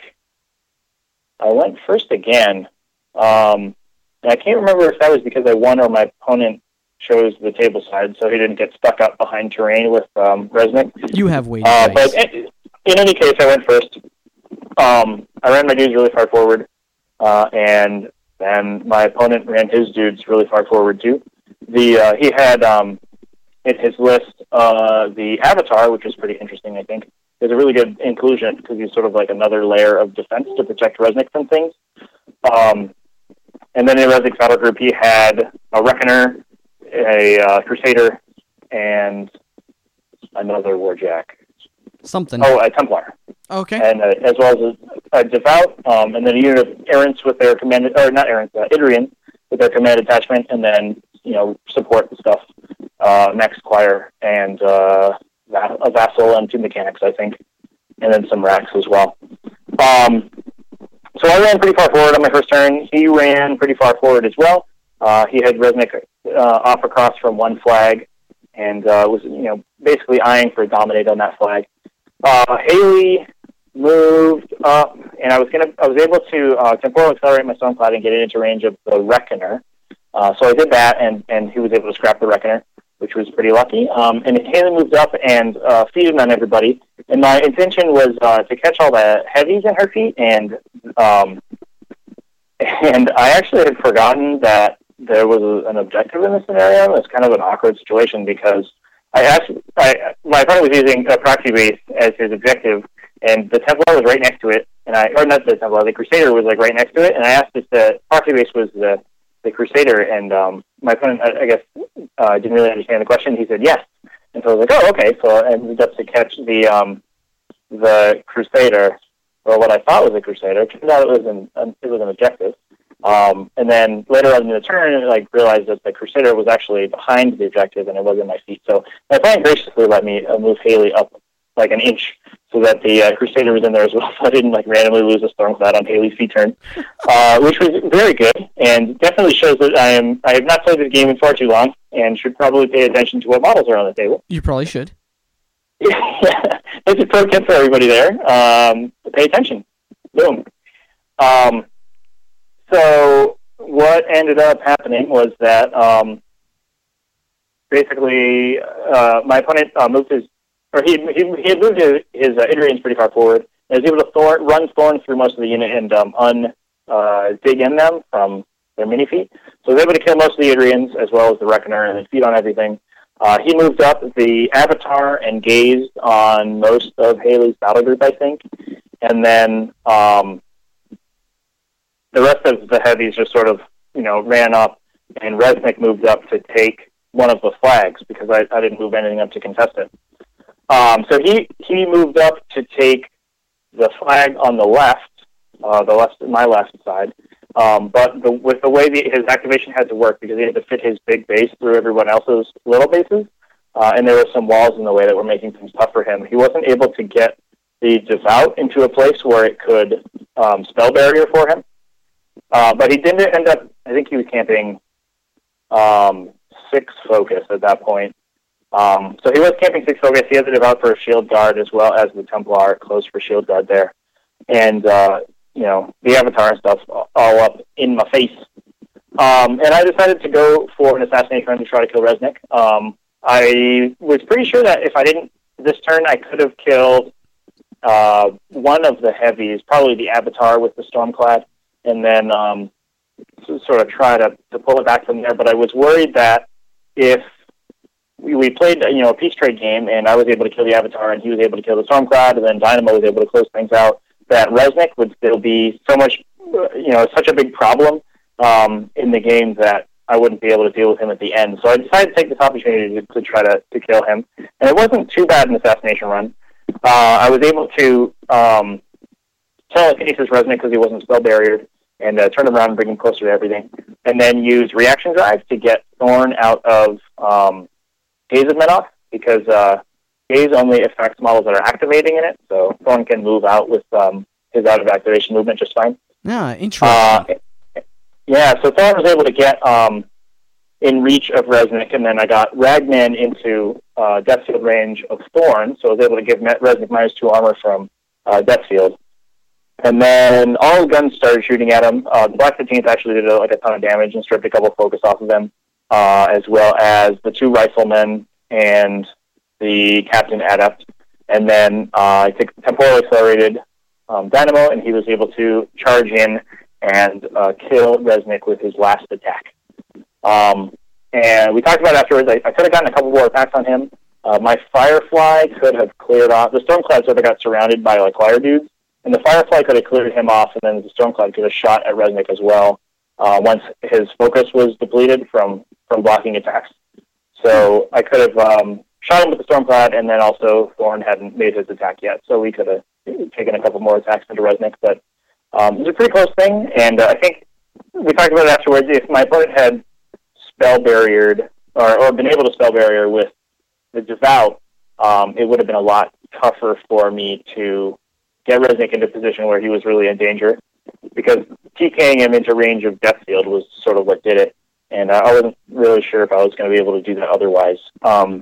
I went first again. Um, And I can't remember if that was because I won or my opponent chose the table side, so he didn't get stuck up behind terrain with um, Resnick. You have waiting uh, dice. But in any case, I went first. Um, I ran my dudes really far forward, uh, and then my opponent ran his dudes really far forward too. The uh, he had um, in his list uh, the Avatar, which was pretty interesting, I think. It was a really good inclusion because he's sort of like another layer of defense to protect Resnick from things. Um, And then in Resnick's battle group, he had a Reckoner, a uh, Crusader, and another Warjack. Something. Oh, a Templar. Okay. And uh, as well as a, a Devout, um, and then a unit of Errants with their command, or not Errants, uh, Idrian with their command attachment, and then, you know, support and stuff. Uh, Max Squire, and uh, a Vassal, and two Mechanics, I think. And then some Racks as well. Um... So I ran pretty far forward on my first turn. He ran pretty far forward as well. Uh, he had Resnick uh, off across from one flag, and uh, was you know basically eyeing for a dominate on that flag. Uh, Haley moved up, and I was gonna I was able to uh, temporal accelerate my Stoneclad and get it into range of the Reckoner. Uh, so I did that, and, and he was able to scrap the Reckoner, which was pretty lucky. Um, and Haley moved up and uh, feeded on everybody. And my intention was uh, to catch all the heavies in her feet, and um, and I actually had forgotten that there was a, an objective in this scenario. It's kind of an awkward situation because I asked, I, my opponent was using a proxy base as his objective, and the Templar was right next to it, and I, or not the Templar, the Crusader was like right next to it, and I asked if the proxy base was the, the Crusader, and um, my opponent, I, I guess, uh, didn't really understand the question. He said yes, and so I was like, oh, okay, so I moved up to catch the um, the Crusader, or what I thought was a Crusader. It turned out it was an, um, it was an objective. Um, and then later on in the turn, I like, realized that the Crusader was actually behind the objective and it wasn't my feet. So my opponent graciously let me uh, move Haley up like an inch so that the uh, Crusader was in there as well, so I didn't like randomly lose a Stormcloud on Haley's feat turn, uh, which was very good, and definitely shows that I am I have not played this game in far too long, and should probably pay attention to what models are on the table. You probably should. Yeah, it's a pro tip for everybody there. Um, pay attention. Boom. Um, so what ended up happening was that um, basically uh, my opponent uh, moved his, or he he, he had moved his, his uh, Idrians pretty far forward, and was able to thorn, run Thorn through most of the unit and um, un uh, dig in them from their mini feat. So he was able to kill most of the Idrians as well as the Reckoner and then feed on everything. Uh, he moved up the Avatar and gazed on most of Haley's battle group, I think. And then um, the rest of the heavies just sort of, you know, ran up, and Resnick moved up to take one of the flags because I, I didn't move anything up to contest it. Um, so he, he moved up to take the flag on the left, uh, the left, my left side. Um, but the, with the way the, his activation had to work, because he had to fit his big base through everyone else's little bases, uh, and there were some walls in the way that were making things tough for him. He wasn't able to get the Devout into a place where it could um, spell barrier for him. Uh, but he didn't end up, I think he was camping um, six focus at that point. Um, so he was camping six focus. He had the Devout for a shield guard as well as the Templar close for shield guard there. And, uh, you know, the Avatar and stuff all up in my face. Um, and I decided to go for an assassination run to try to kill Resnick. Um, I was pretty sure that if I didn't this turn, I could have killed uh, one of the heavies, probably the Avatar with the Stormclad, and then um, sort of try to, to pull it back from there. But I was worried that if we, we played, you know, a peace trade game, and I was able to kill the Avatar, and he was able to kill the Stormclad, and then Dynamo was able to close things out, that Resnick would still be so much, you know, such a big problem um, in the game that I wouldn't be able to deal with him at the end. So I decided to take this opportunity to, to try to, to kill him. And it wasn't too bad an assassination run. Uh, I was able to um, telekinesis Resnick because he wasn't spell barriered, and uh, turn him around and bring him closer to everything. And then use Reaction Drive to get Thorn out of um, Gaze of Menoth, because uh, Gaze only affects models that are activating in it, so Thorn can move out with um, his out of activation movement just fine. Yeah, interesting. Uh, yeah, so Thorn was able to get um, in reach of Resnick, and then I got Ragman into uh, depth field range of Thorn, so I was able to give Resnick minus two armor from uh, depth field. And then all the guns started shooting at him. Uh, the Black fifteenth actually did uh, like a ton of damage and stripped a couple focus off of them, uh, as well as the two riflemen and the Captain Adept. And then uh, I think temporally accelerated um, Dynamo, and he was able to charge in and uh, kill Resnick with his last attack. Um, and we talked about it afterwards. I, I could have gotten a couple more attacks on him. Uh, my Firefly could have cleared off. The Stormclad sort of got surrounded by like fire dudes, and the Firefly could have cleared him off, and then the Stormclad could have shot at Resnick as well uh, once his focus was depleted from, from blocking attacks. So I could have um, shot him with the Stormclad, and then also Thorn hadn't made his attack yet, so we could have taken a couple more attacks into Resnick. But um, it was a pretty close thing, and uh, I think we talked about it afterwards. If my opponent had spell barriered, or, or been able to spell barrier with the Devout, um, it would have been a lot tougher for me to get Resnick into a position where he was really in danger, because TKing him into range of Death Field was sort of what did it, and uh, I wasn't really sure if I was going to be able to do that otherwise. Um,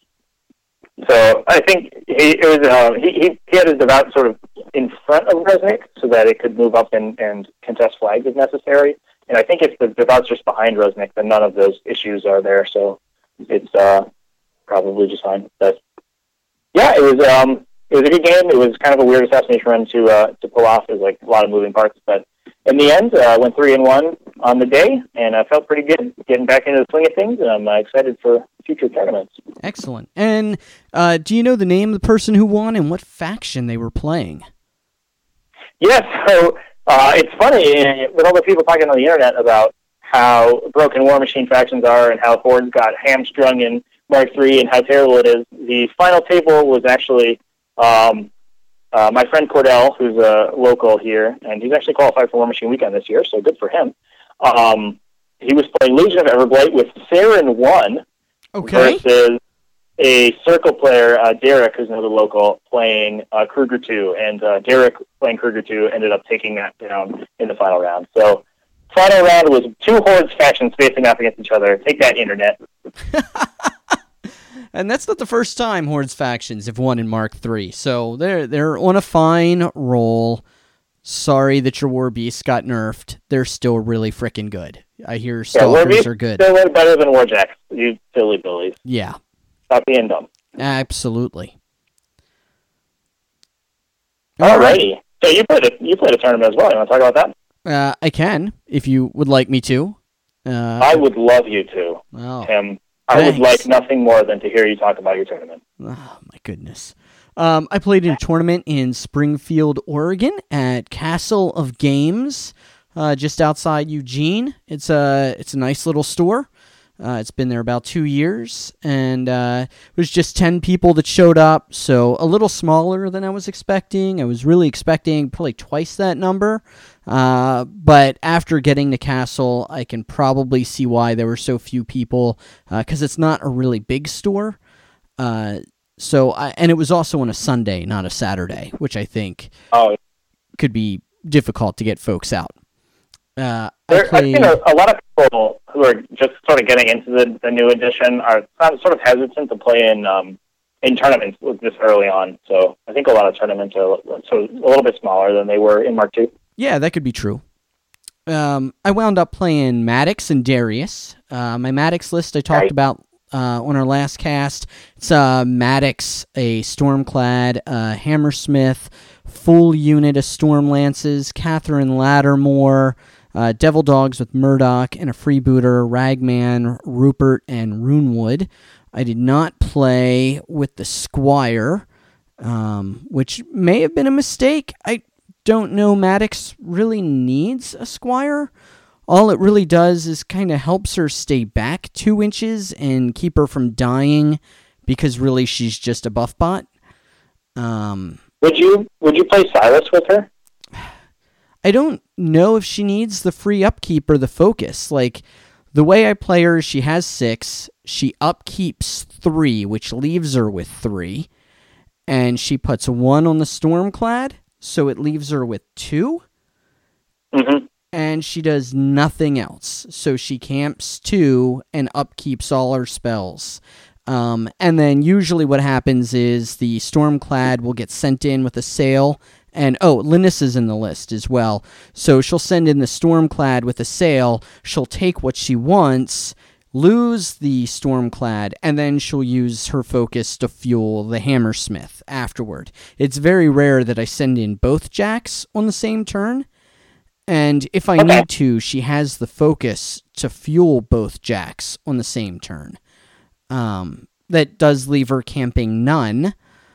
so I think he, it was uh, he, he he had his Devout sort of in front of Resnick so that it could move up and, and contest flags if necessary. And I think if the Devout's just behind Resnick, then none of those issues are there, so it's uh, probably just fine. But yeah, it was um, it was a good game. It was kind of a weird assassination run to uh, to pull off. There's like a lot of moving parts, but in the end, I uh, went three and one on the day, and I felt pretty good getting back into the swing of things. And I'm uh, excited for future tournaments. Excellent. And uh, do you know the name of the person who won and what faction they were playing? Yes. So uh, it's funny with all the people talking on the internet about how broken War Machine factions are and how Hordes got hamstrung in Mark three and how terrible it is. The final table was actually um, uh, my friend Cordell, who's a local here, and he's actually qualified for War Machine Weekend this year, so good for him. Um, he was playing Legion of Everblight with Saren one okay. versus a circle player, uh, Derek, who's another local, playing uh, Kruger two, and uh, Derek playing Kruger two ended up taking that down in the final round. So, final round was two Hordes factions facing off against each other. Take that, Internet. And that's not the first time Hordes factions have won in Mark three, so they're they're on a fine roll. Sorry that your War Beasts got nerfed. They're still really freaking good. I hear Stalkers yeah, are good. They're better than Warjacks, you silly billies. Yeah. Stop being dumb. Absolutely. Alrighty. Right. So you played a, you played a tournament as well. You want to talk about that? Uh, I can, if you would like me to. Uh, I would love you to, oh, Tim. I thanks. would like nothing more than to hear you talk about your tournament. Oh, my goodness. Um, I played in a tournament in Springfield, Oregon at Castle of Games, uh, just outside Eugene. It's a, it's a nice little store. Uh, it's been there about two years, and uh, it was just ten people that showed up, so a little smaller than I was expecting. I was really expecting probably twice that number, uh, but after getting to Castle, I can probably see why there were so few people, because uh, it's not a really big store. Uh, so, I, and it was also on a Sunday, not a Saturday, which I think oh. could be difficult to get folks out. Uh, there, I've seen a, a lot of people who are just sort of getting into the, the new edition are sort of hesitant to play in um, in tournaments this early on. So I think a lot of tournaments are so a little bit smaller than they were in Mark two. Yeah, that could be true. Um, I wound up playing Maddox and Darius. Uh, my Maddox list I talked right. about uh, on our last cast. It's uh, Maddox, a Stormclad, uh, Hammersmith, full unit of Stormlances, Catherine Lattimore, Uh, Devil Dogs with Murdoch and a freebooter, Ragman, Rupert, and Runewood. I did not play with the Squire, um, which may have been a mistake. I don't know Maddox really needs a Squire. All it really does is kind of helps her stay back two inches and keep her from dying, because really she's just a buff bot. Um, would you would you play Silas with her? I don't know if she needs the free upkeep or the focus. Like, the way I play her, she has six, she upkeeps three, which leaves her with three, and she puts one on the Stormclad, so it leaves her with two, mm-hmm. and she does nothing else. So she camps two and upkeeps all her spells. Um, and then usually what happens is the Stormclad will get sent in with a sail. And, oh, Linus is in the list as well. So she'll send in the Stormclad with a sail. She'll take what she wants, lose the Stormclad, and then she'll use her focus to fuel the Hammersmith afterward. It's very rare that I send in both Jacks on the same turn. And if I okay. need to, she has the focus to fuel both Jacks on the same turn. Um, that does leave her camping none.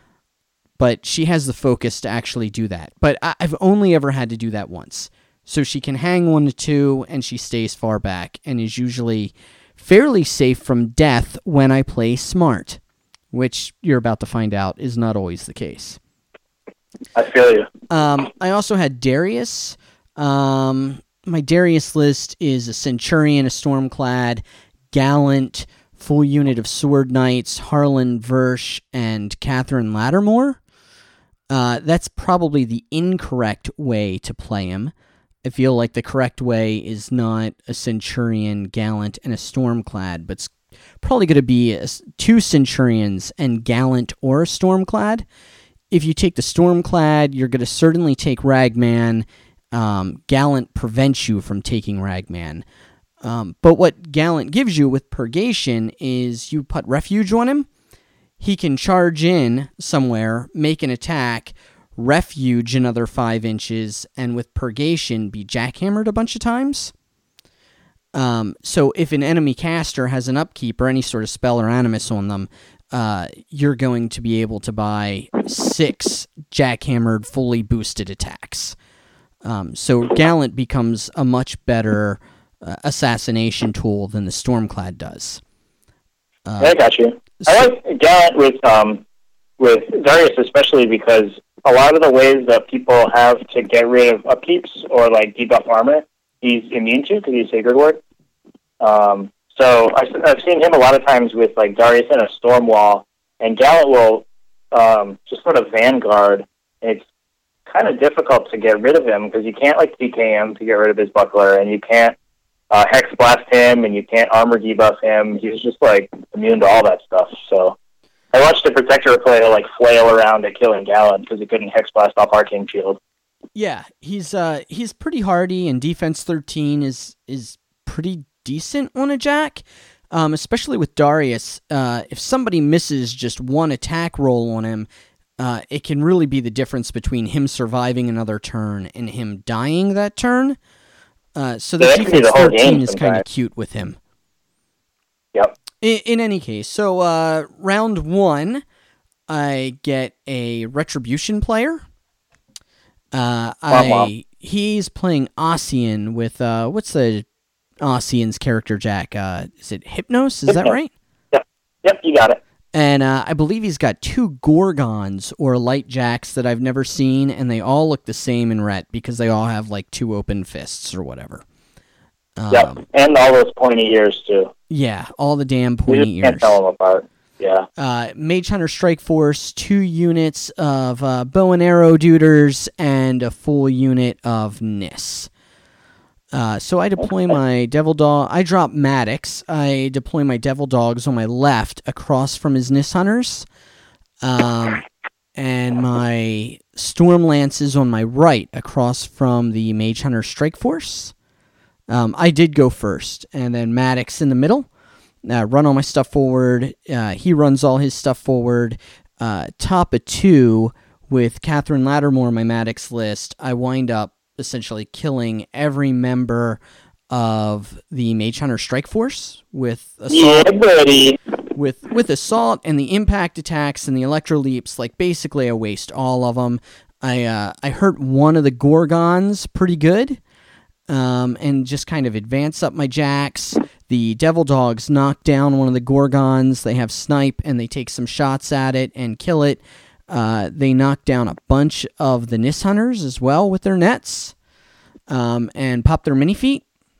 But she has the focus to actually do that. But I- I've only ever had to do that once. So she can hang one to two, and she stays far back, and is usually fairly safe from death when I play smart, which you're about to find out is not always the case. I feel you. Um, I also had Darius. Um, my Darius list is a Centurion, a Stormclad, Gallant, full unit of Sword Knights, Harlan Versh, and Catherine Lattimore. Uh, that's probably the incorrect way to play him. I feel like the correct way is not a Centurion, Gallant, and a Stormclad, but it's probably going to be a, two Centurions and Gallant or a Stormclad. If you take the Stormclad, you're going to certainly take Ragman. Um, Gallant prevents you from taking Ragman. Um, but what Gallant gives you with Purgation is you put Refuge on him. He can charge in somewhere, make an attack, refuge another five inches, and with Purgation be jackhammered a bunch of times. Um, so if an enemy caster has an upkeep or any sort of spell or animus on them, uh, you're going to be able to buy six jackhammered, fully boosted attacks. Um, so Gallant becomes a much better uh, assassination tool than the Stormclad does. Uh, I got you. So, I like Gallant with um with Darius especially because a lot of the ways that people have to get rid of upkeeps or like debuff armor, he's immune to because he's Sacred Ward. Um, so I've, I've seen him a lot of times with like Darius and a Storm Wall and Gallant will um, just sort of vanguard. It's kind of difficult to get rid of him because you can't like D K him to get rid of his buckler, and you can't uh, hex blast him, and you can't armor debuff him. He's just like immune to all that stuff. So I watched the Protector play to like flail around at killing Gallant because he couldn't hex blast off Arcane Shield. Yeah, he's uh he's pretty hardy, and defense thirteen is is pretty decent on a Jack. Um, especially with Darius, uh, if somebody misses just one attack roll on him, uh, it can really be the difference between him surviving another turn and him dying that turn. Uh, so the yeah, defense the thirteen is kind of cute with him. Yep. In, in any case, so uh, round one, I get a Retribution player. Uh, I wow. he's playing Ossian with uh, what's the Ossian's character, Jack? Uh, is it Hypnos? Is Hypnos. that right? Yep, yep, you got it. And uh, I believe he's got two Gorgons or Light Jacks that I've never seen, and they all look the same in Ret because they all have like two open fists or whatever. Um, yep, and all those pointy ears too. Yeah, all the damn You pointy just ears. can't tell them apart. Yeah. Uh, Mage Hunter Strike Force, two units of uh, bow and arrow duders, and a full unit of Nis. Uh, so I deploy my Devil Dog. I drop Maddox. I deploy my Devil Dogs on my left across from his Nis Hunters. Um, and my Storm Lances on my right across from the Mage Hunter Strike Force. Um, I did go first, and then Maddox in the middle. Uh, run all my stuff forward. Uh, he runs all his stuff forward. Uh, top of two with Catherine Lattimore on my Maddox list. I wind up essentially killing every member of the Mage Hunter Strike Force with assault, yeah, buddy. with with assault and the impact attacks and the electro leaps. Like basically, I waste all of them. I uh, I hurt one of the Gorgons pretty good, um, and just kind of advance up my Jacks. The Devil Dogs knock down one of the Gorgons. They have snipe and they take some shots at it and kill it. Uh, they knock down a bunch of the Nis Hunters as well with their nets, um, and pop their mini feet.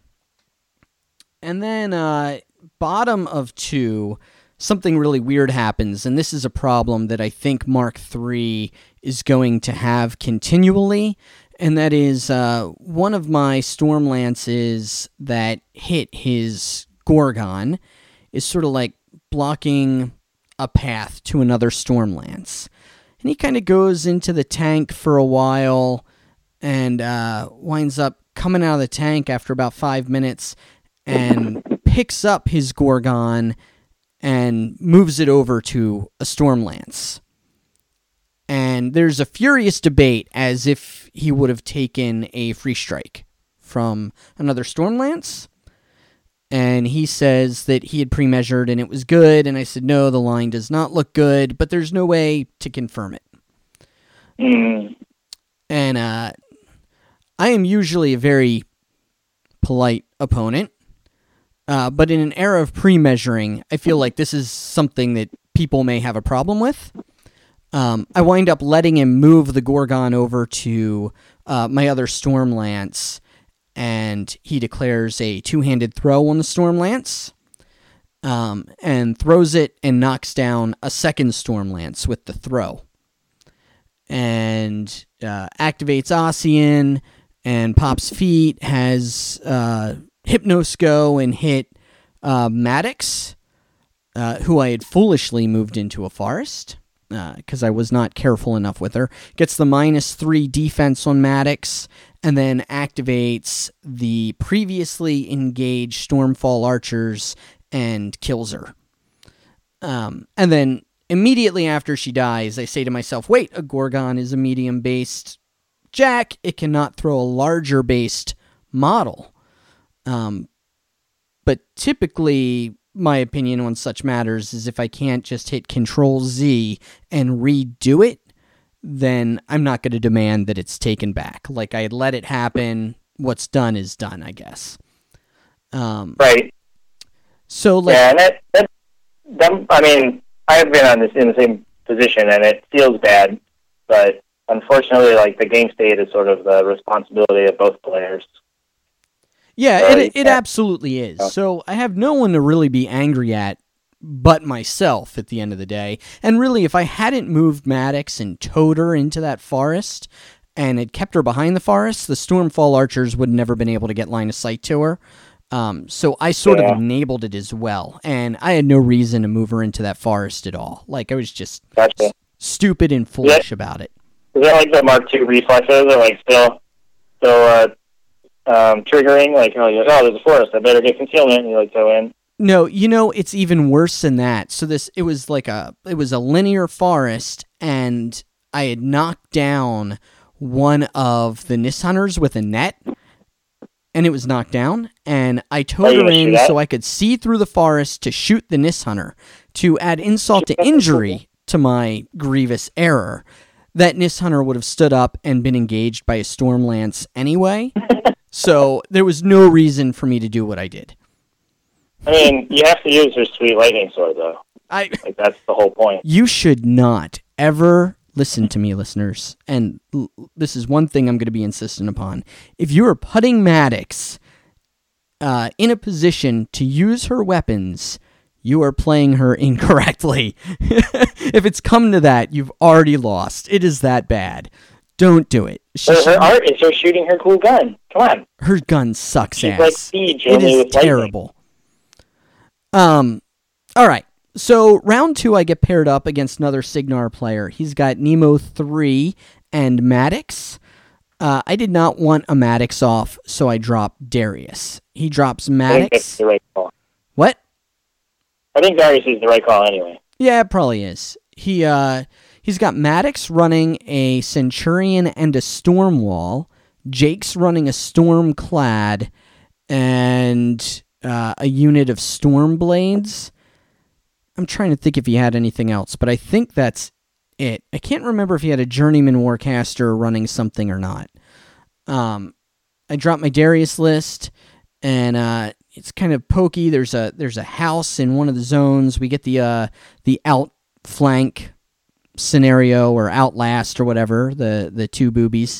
And then uh, bottom of two, something really weird happens, and this is a problem that I think Mark three is going to have continually, and that is uh, one of my Storm Lances that hit his Gorgon is sort of like blocking a path to another Storm Lance. And he kind of goes into the tank for a while and uh, winds up coming out of the tank after about five minutes and picks up his Gorgon and moves it over to a Storm Lance. And there's a furious debate as if he would have taken a free strike from another Storm Lance. And he says that he had pre-measured and it was good. And I said, no, the line does not look good, but there's no way to confirm it. Mm. And uh, I am usually a very polite opponent. Uh, but in an era of pre-measuring, I feel like this is something that people may have a problem with. Um, I wind up letting him move the Gorgon over to uh, my other Storm Lance, and he declares a two-handed throw on the Storm Lance, um, and throws it and knocks down a second Storm Lance with the throw. And uh, activates Ossian, and pops feet, has uh, Hypnos go and hit uh, Maddox, uh, who I had foolishly moved into a forest, because uh, I was not careful enough with her. Gets the minus three defense on Maddox, and then activates the previously engaged Stormfall archers and kills her. Um, and then immediately after she dies, I say to myself, wait, a Gorgon is a medium-based Jack. It cannot throw a larger-based model. Um, but typically, my opinion on such matters is if I can't just hit Control Z and redo it, then I'm not going to demand that it's taken back. Like, I let it happen. What's done is done, I guess. Um, right. So, like, yeah, and that, that, that, I mean, I've been on this in the same position, and it feels bad, but unfortunately, like, the game state is sort of the responsibility of both players. Yeah, so it it absolutely is. So I have no one to really be angry at but myself at the end of the day. And really, if I hadn't moved Maddox and towed her into that forest and had kept her behind the forest, the Stormfall archers would never been able to get line of sight to her. Um, so I sort yeah. of enabled it as well, and I had no reason to move her into that forest at all. Like, I was just gotcha. s- stupid and foolish that, about it. Is that like the Mark two reflexes are like still, still uh, um, triggering? Like, you know, you're like, oh, there's a forest, I better get concealment, and you like go in. No, you know, it's even worse than that. So this, it was like a, it was a linear forest, and I had knocked down one of the Nis hunters with a net, and it was knocked down, and I towed oh, her in so I could see through the forest to shoot the Nis hunter. To add insult to injury to my grievous error, that Nis hunter would have stood up and been engaged by a Stormlance anyway, so there was no reason for me to do what I did. I mean, you have to use your sweet lightning sword, though. I like that's the whole point. You should not ever listen to me, listeners, and l- this is one thing I'm going to be insistent upon. If you are putting Maddox uh, in a position to use her weapons, you are playing her incorrectly. If it's come to that, you've already lost. It is that bad. Don't do it. She, her, her art is her shooting her cool gun. Come on. Her gun sucks She's ass. like Siege, it only is with terrible. Um, all right. So round two, I get paired up against another Cygnar player. He's got Nemo three and Maddox. Uh, I did not want a Maddox off, so I dropped Darius. He drops Maddox. I think that's the right call. What? I think Darius is the right call anyway. Yeah, it probably is. He uh, he's got Maddox running a Centurion and a Stormwall. Jake's running a Stormclad and uh, a unit of Stormblades. I'm trying to think if he had anything else, but I think that's it. I can't remember if he had a Journeyman Warcaster running something or not. Um, I dropped my Darius list, and uh, it's kind of pokey. There's a there's a house in one of the zones. We get the uh, the outflank scenario or outlast or whatever, the the two boobies.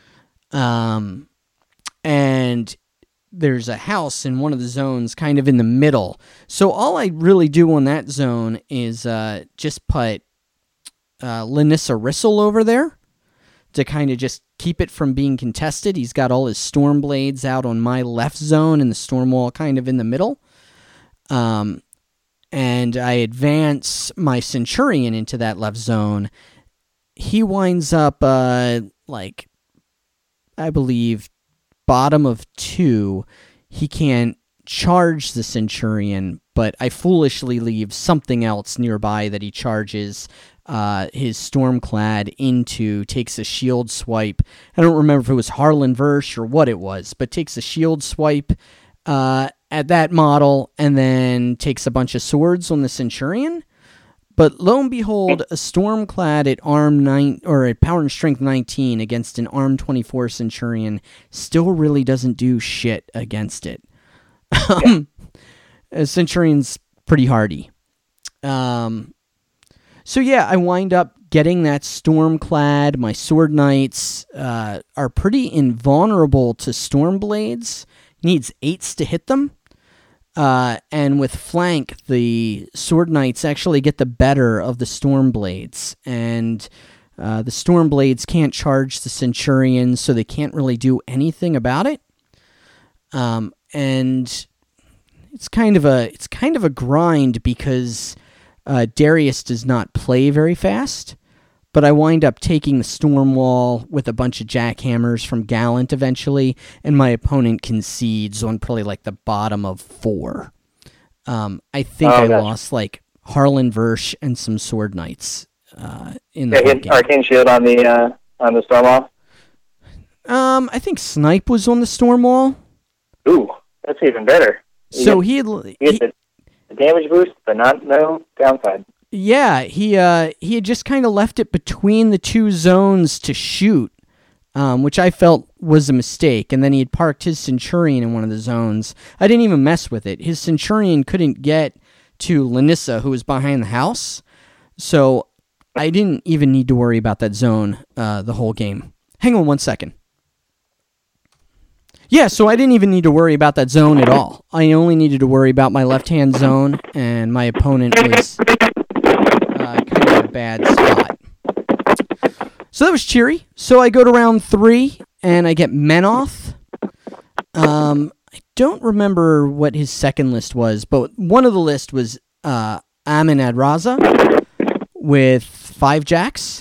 Um, and there's a house in one of the zones kind of in the middle. So all I really do on that zone is uh, just put uh, Lanissa Rissel over there to kind of just keep it from being contested. He's got all his Stormblades out on my left zone and the Stormwall kind of in the middle. Um, and I advance my Centurion into that left zone. He winds up, uh, like, I believe, bottom of two. He can't charge the Centurion, but I foolishly leave something else nearby that he charges uh, his Stormclad into, takes a shield swipe. I don't remember if it was Harlan Versh or what it was, but takes a shield swipe uh, at that model and then takes a bunch of swords on the Centurion. But lo and behold, a Stormclad at arm nine or at power and strength nineteen against an arm twenty-four Centurion still really doesn't do shit against it. Um, Centurion's pretty hardy. Um, so yeah, I wind up getting that Stormclad. My Sword Knights uh, are pretty invulnerable to Stormblades. Needs eights to hit them. Uh, and with flank, the Sword Knights actually get the better of the Stormblades. And uh, the Stormblades can't charge the Centurion, so they can't really do anything about it. Um, and it's kind of a it's kind of a grind because uh, Darius does not play very fast. But I wind up taking the Stormwall with a bunch of jackhammers from Gallant eventually, and my opponent concedes on probably like the bottom of four. Um, I think oh, I gosh. lost like Harlan Versh and some Sword Knights uh, in the yeah, hit game. Arcane Shield on the uh, on the Stormwall. Um, I think Snipe was on the Stormwall. Ooh, that's even better. You so get, he had you he, get the damage boost, but not no downside. Yeah, he uh, he had just kind of left it between the two zones to shoot, um, which I felt was a mistake. And then he had parked his Centurion in one of the zones. I didn't even mess with it. His Centurion couldn't get to Lanissa, who was behind the house. So I didn't even need to worry about that zone uh, the whole game. Hang on one second. Yeah, so I didn't even need to worry about that zone at all. I only needed to worry about my left-hand zone, and my opponent was uh, kind of in a bad spot. So that was cheery. So I go to round three, and I get Menoth. Um, I don't remember what his second list was, but one of the list was uh, Amin Adraza with five jacks.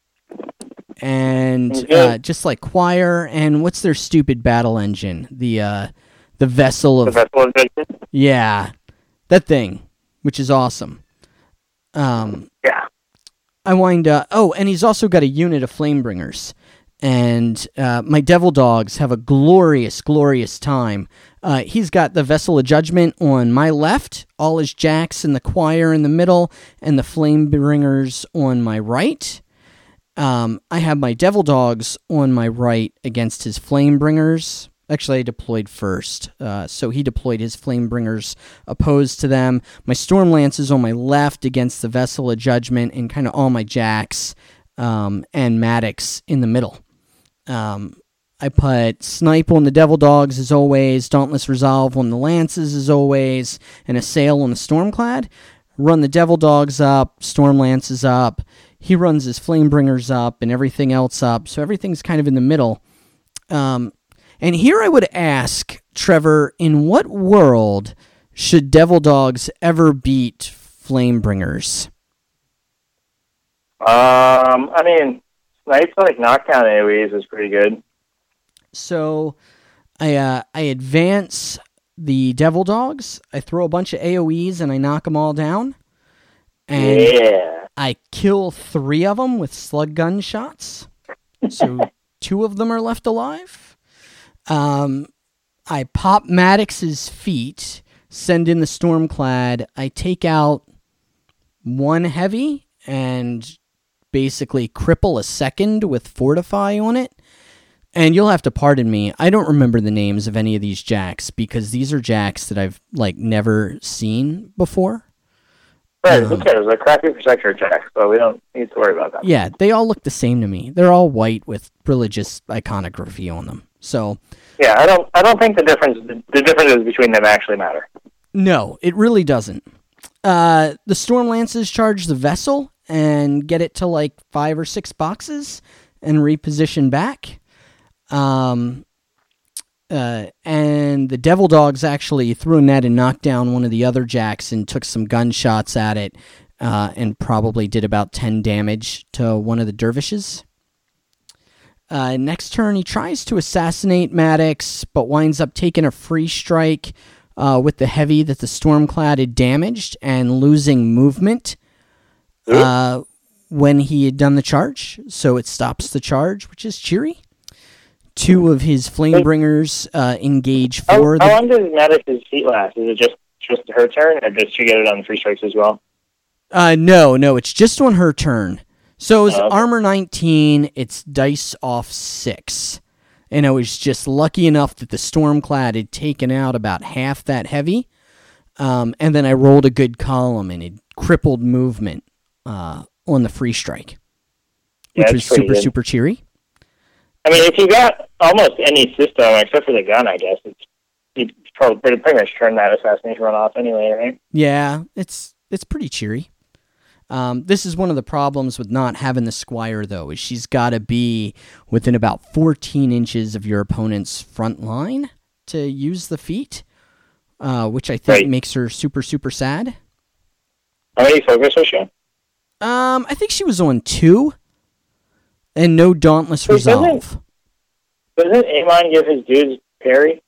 And uh, just like Choir, and what's their stupid battle engine? The uh, the vessel of The vessel of judgment? yeah, that thing, which is awesome. Um, Yeah. I wind up. Oh, and he's also got a unit of Flamebringers, and uh, my Devil Dogs have a glorious, glorious time. Uh, he's got the Vessel of Judgment on my left, all his jacks in the Choir in the middle, and the Flamebringers on my right. Um, I have my Devil Dogs on my right against his Flamebringers. Actually, I deployed first, uh, so he deployed his Flamebringers opposed to them. My Storm Lances on my left against the Vessel of Judgment, and kind of all my jacks um, and Maddox in the middle. Um, I put Snipe on the Devil Dogs as always, Dauntless Resolve on the Lances as always, and Assail on the Stormclad. Run the Devil Dogs up, Storm Lances up. He runs his Flamebringers up and everything else up, so everything's kind of in the middle. Um, and here I would ask, Trevor, in what world should Devil Dogs ever beat Flamebringers? Um, I mean, Snipe's like knockdown AoEs is pretty good. So I uh, I advance the Devil Dogs, I throw a bunch of AoEs, and I knock them all down. And Yeah. I kill three of them with slug gun shots. So two of them are left alive. Um, I pop Maddox's feet, send in the Stormclad. I take out one heavy and basically cripple a second with Fortify on it. And you'll have to pardon me, I don't remember the names of any of these jacks, because these are jacks that I've like never seen before. Right, Um, who cares? They're crappy protector jacks, so we don't need to worry about that. Yeah, they all look the same to me. They're all white with religious iconography on them. So Yeah, I don't. I don't think the difference. The differences between them actually matter. no, it really doesn't. Uh, the Storm Lances charge the vessel and get it to like five or six boxes and reposition back. Um, uh, and the Devil Dogs actually threw a net and knocked down one of the other jacks and took some gunshots at it, uh, and probably did about ten damage to one of the dervishes. Uh, next turn, he tries to assassinate Maddox, but winds up taking a free strike uh, with the heavy that the Stormclad had damaged and losing movement uh, when he had done the charge. So it stops the charge, which is cheery. Two of his Flamebringers uh, engage How, for how the... long does Maddox's feet last? Is it just just her turn, or does she get it on the free strikes as well? Uh, no, no, it's just on her turn. So it's Oh, okay. armor nineteen, it's dice off six. And I was just lucky enough that the Stormclad had taken out about half that heavy. Um, and then I rolled a good column, and it crippled movement uh, on the free strike, Yeah, which it's was pretty super, good. super cheery. I mean, if you got almost any system except for the gun, I guess it's you probably pretty, pretty much turn that assassination run off anyway, right? Yeah, it's it's pretty cheery. Um, this is one of the problems with not having the Squire, though, is she's got to be within about fourteen inches of your opponent's front line to use the feat, uh, which I think Right. makes her super, super sad. How many focus was she? Um, I think she was on two, and no Dauntless So doesn't- Resolve. Doesn't Amon give his dudes parry?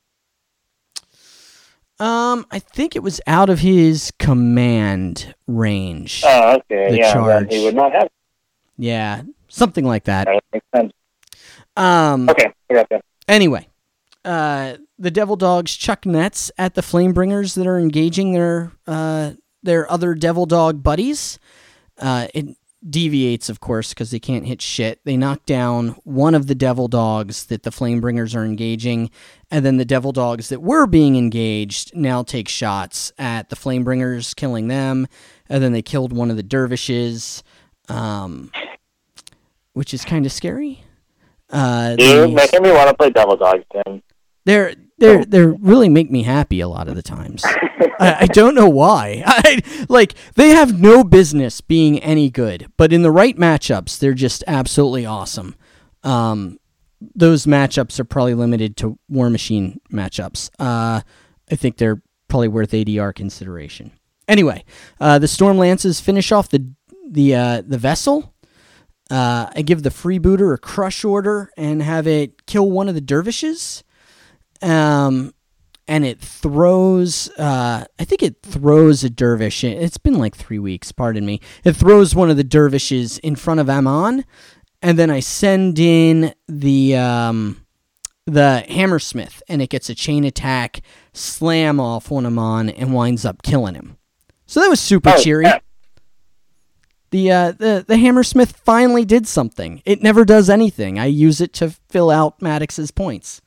Um, I think it was out of his command range. Oh, okay, The yeah, charge. then he would not have. Yeah, something like that. That makes sense. Um, Okay, I got that. Anyway, uh, the Devil Dogs chuck nets at the Flamebringers that are engaging their uh, their other Devil Dog buddies. Uh, it deviates, of course, because they can't hit shit. They knock down one of the Devil Dogs that the Flamebringers are engaging, and then the Devil Dogs that were being engaged now take shots at the Flamebringers, killing them, and then they killed one of the dervishes, um, which is kind of scary. Uh, Dude, the- making me want to play Devil Dogs, Tim. They're they're they really make me happy a lot of the times. I, I don't know why. I like they have no business being any good, but in the right matchups, they're just absolutely awesome. Um, those matchups are probably limited to War Machine matchups. Uh, I think they're probably worth A D R consideration. Anyway, uh, the Storm Lances finish off the the uh, the vessel. Uh, I give the freebooter a crush order and have it kill one of the dervishes. Um, and it throws, uh, I think it throws a dervish. It's been like three weeks, pardon me. It throws one of the dervishes in front of Amon, and then I send in the, um, the Hammersmith, and it gets a chain attack, slam off on Amon, and winds up killing him. So that was super oh, cheery. Yeah. The, uh, the, the Hammersmith finally did something. It never does anything. I use it to fill out Maddox's points.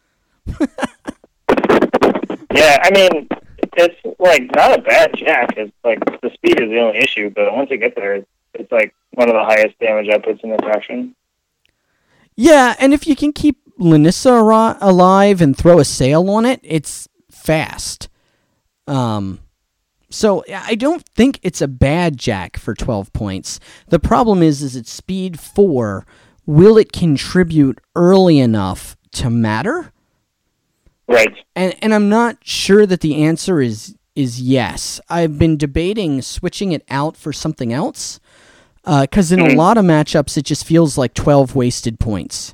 Yeah, I mean, it's like not a bad jack. It's like the speed is the only issue, but once you get there, it's, it's like one of the highest damage outputs in the faction. Yeah, and if you can keep Lanissa alive and throw a sail on it, it's fast. Um, so I don't think it's a bad jack for twelve points. The problem is, is it's speed four. Will it contribute early enough to matter? Right. And and I'm not sure that the answer is is yes. I've been debating switching it out for something else, because uh, in mm-hmm. a lot of matchups, it just feels like twelve wasted points.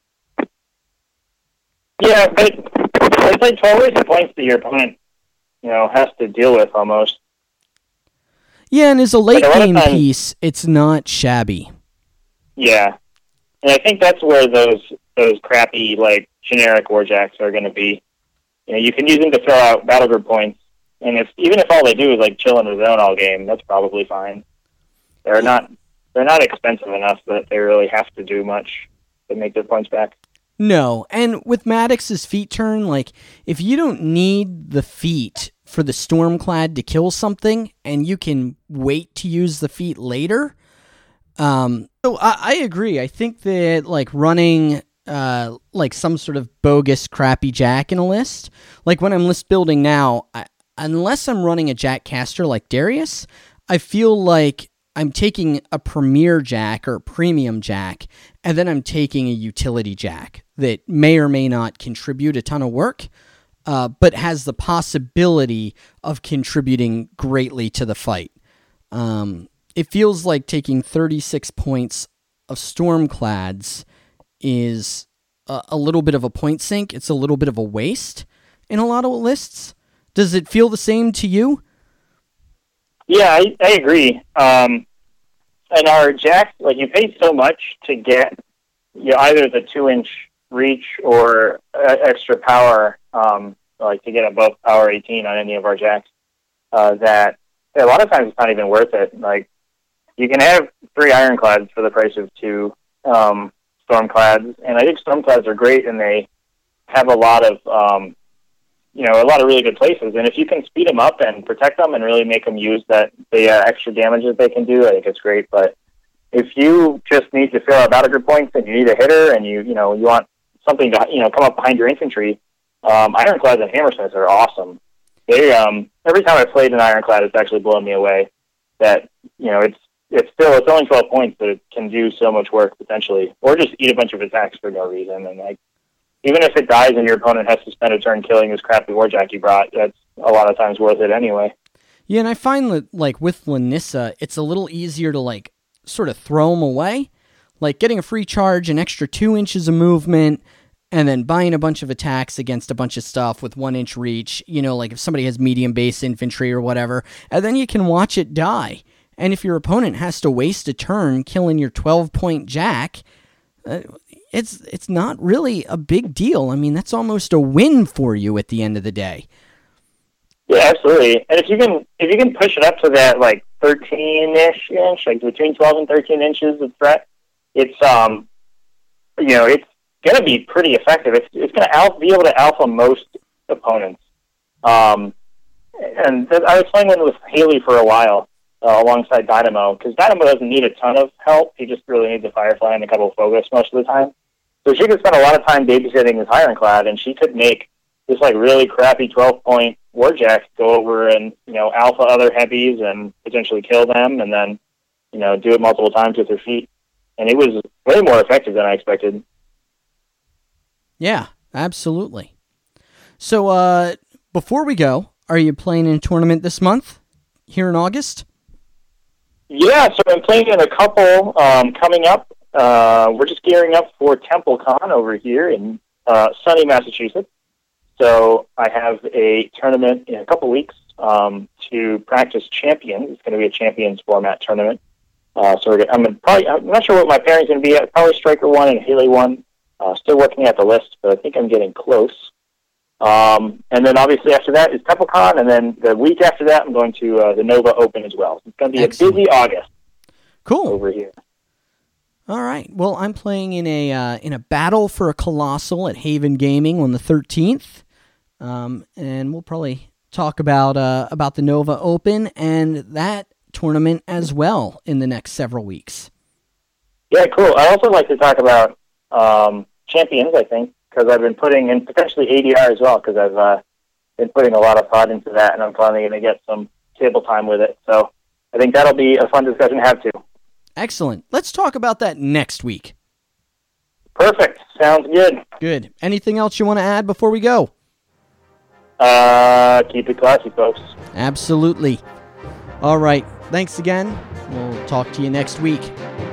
Yeah, but it's like twelve wasted points that your opponent, you know, has to deal with almost. Yeah, and as a late like a game times, piece, it's not shabby. Yeah, and I think that's where those those crappy like generic warjacks are going to be. You know, you can use them to fill out battle group points, and if even if all they do is like chill in the zone all game, that's probably fine. They're not they're not expensive enough that they really have to do much to make their points back. No, and with Maddox's feat turn, like if you don't need the feat for the Stormclad to kill something, and you can wait to use the feat later. Um, so I, I agree. I think that like running. Uh, like some sort of bogus crappy jack in a list. Like when I'm list building now, I, unless I'm running a jack caster like Darius, I feel like I'm taking a premier jack or premium jack, and then I'm taking a utility jack that may or may not contribute a ton of work, uh, but has the possibility of contributing greatly to the fight. Um, it feels like taking thirty-six points of Stormclads is a, a little bit of a point sink. It's a little bit of a waste in a lot of lists. Does it feel the same to you? Yeah, I, I agree. Um, and our jacks, like you pay so much to get you know, either the two-inch reach or uh, extra power, um, like to get above power eighteen on any of our jacks, uh, that a lot of times it's not even worth it. Like you can have three ironclads for the price of two. Um, Stormclads, and I think Stormclads are great, and they have a lot of, um, you know, a lot of really good places. And if you can speed them up and protect them and really make them use that the uh, extra damage that they can do, I think it's great. But if you just need to fill out battle group points and you need a hitter and you, you know, you want something to, you know, come up behind your infantry, um, Ironclads and Hammersmiths are awesome. They, um, every time I've played an Ironclad, it's actually blown me away. That you know, it's. It's still, it's only twelve points, but it can do so much work potentially, or just eat a bunch of attacks for no reason. And like, even if it dies and your opponent has to spend a turn killing this crappy warjack you brought, that's a lot of times worth it anyway. Yeah, and I find that like with Lanissa, it's a little easier to like sort of throw them away, like getting a free charge, an extra two inches of movement, and then buying a bunch of attacks against a bunch of stuff with one inch reach. You know, like if somebody has medium base infantry or whatever, and then you can watch it die. And if your opponent has to waste a turn killing your twelve-point jack, uh, it's it's not really a big deal. I mean, that's almost a win for you at the end of the day. Yeah, absolutely. And if you can if you can push it up to that like thirteen-ish inch, like between twelve and thirteen inches of threat, it's um, you know, it's going to be pretty effective. It's it's going to al- be able to alpha most opponents. Um, and th- I was playing one with Haley for a while. Uh, alongside Dynamo, because Dynamo doesn't need a ton of help. He just really needs a Firefly and a couple of Focus most of the time. So she could spend a lot of time babysitting this Ironclad, and she could make this like really crappy twelve point warjack go over and, you know, alpha other heavies and potentially kill them, and then, you know, do it multiple times with their feet. And it was way more effective than I expected. Yeah, absolutely. So, uh, before we go, are you playing in a tournament this month here in August? Yeah, so I'm playing in a couple um, coming up. Uh, we're just gearing up for TempleCon over here in uh, sunny Massachusetts. So I have a tournament in a couple weeks um, to practice champions. It's going to be a champions format tournament. Uh, so we're gonna, I'm gonna probably I'm not sure what my pairing's going to be at. Probably Striker one and Haley one. Uh, still working at the list, but I think I'm getting close. Um, and then obviously after that is TempleCon, and then the week after that I'm going to uh, the Nova Open as well. So it's going to be Excellent. a busy August. Cool. Over here. All right. Well, I'm playing in a uh, in a battle for a Colossal at Haven Gaming on the thirteenth, um, and we'll probably talk about uh, about the Nova Open and that tournament as well in the next several weeks. Yeah, cool. I'd also like to talk about um, champions, I think, because I've been putting in potentially A D R as well, because I've uh, been putting a lot of thought into that, and I'm finally going to get some table time with it. So I think that'll be a fun discussion to have, too. Excellent. Let's talk about that next week. Perfect. Sounds good. Good. Anything else you want to add before we go? Uh, keep it classy, folks. Absolutely. All right. Thanks again. We'll talk to you next week.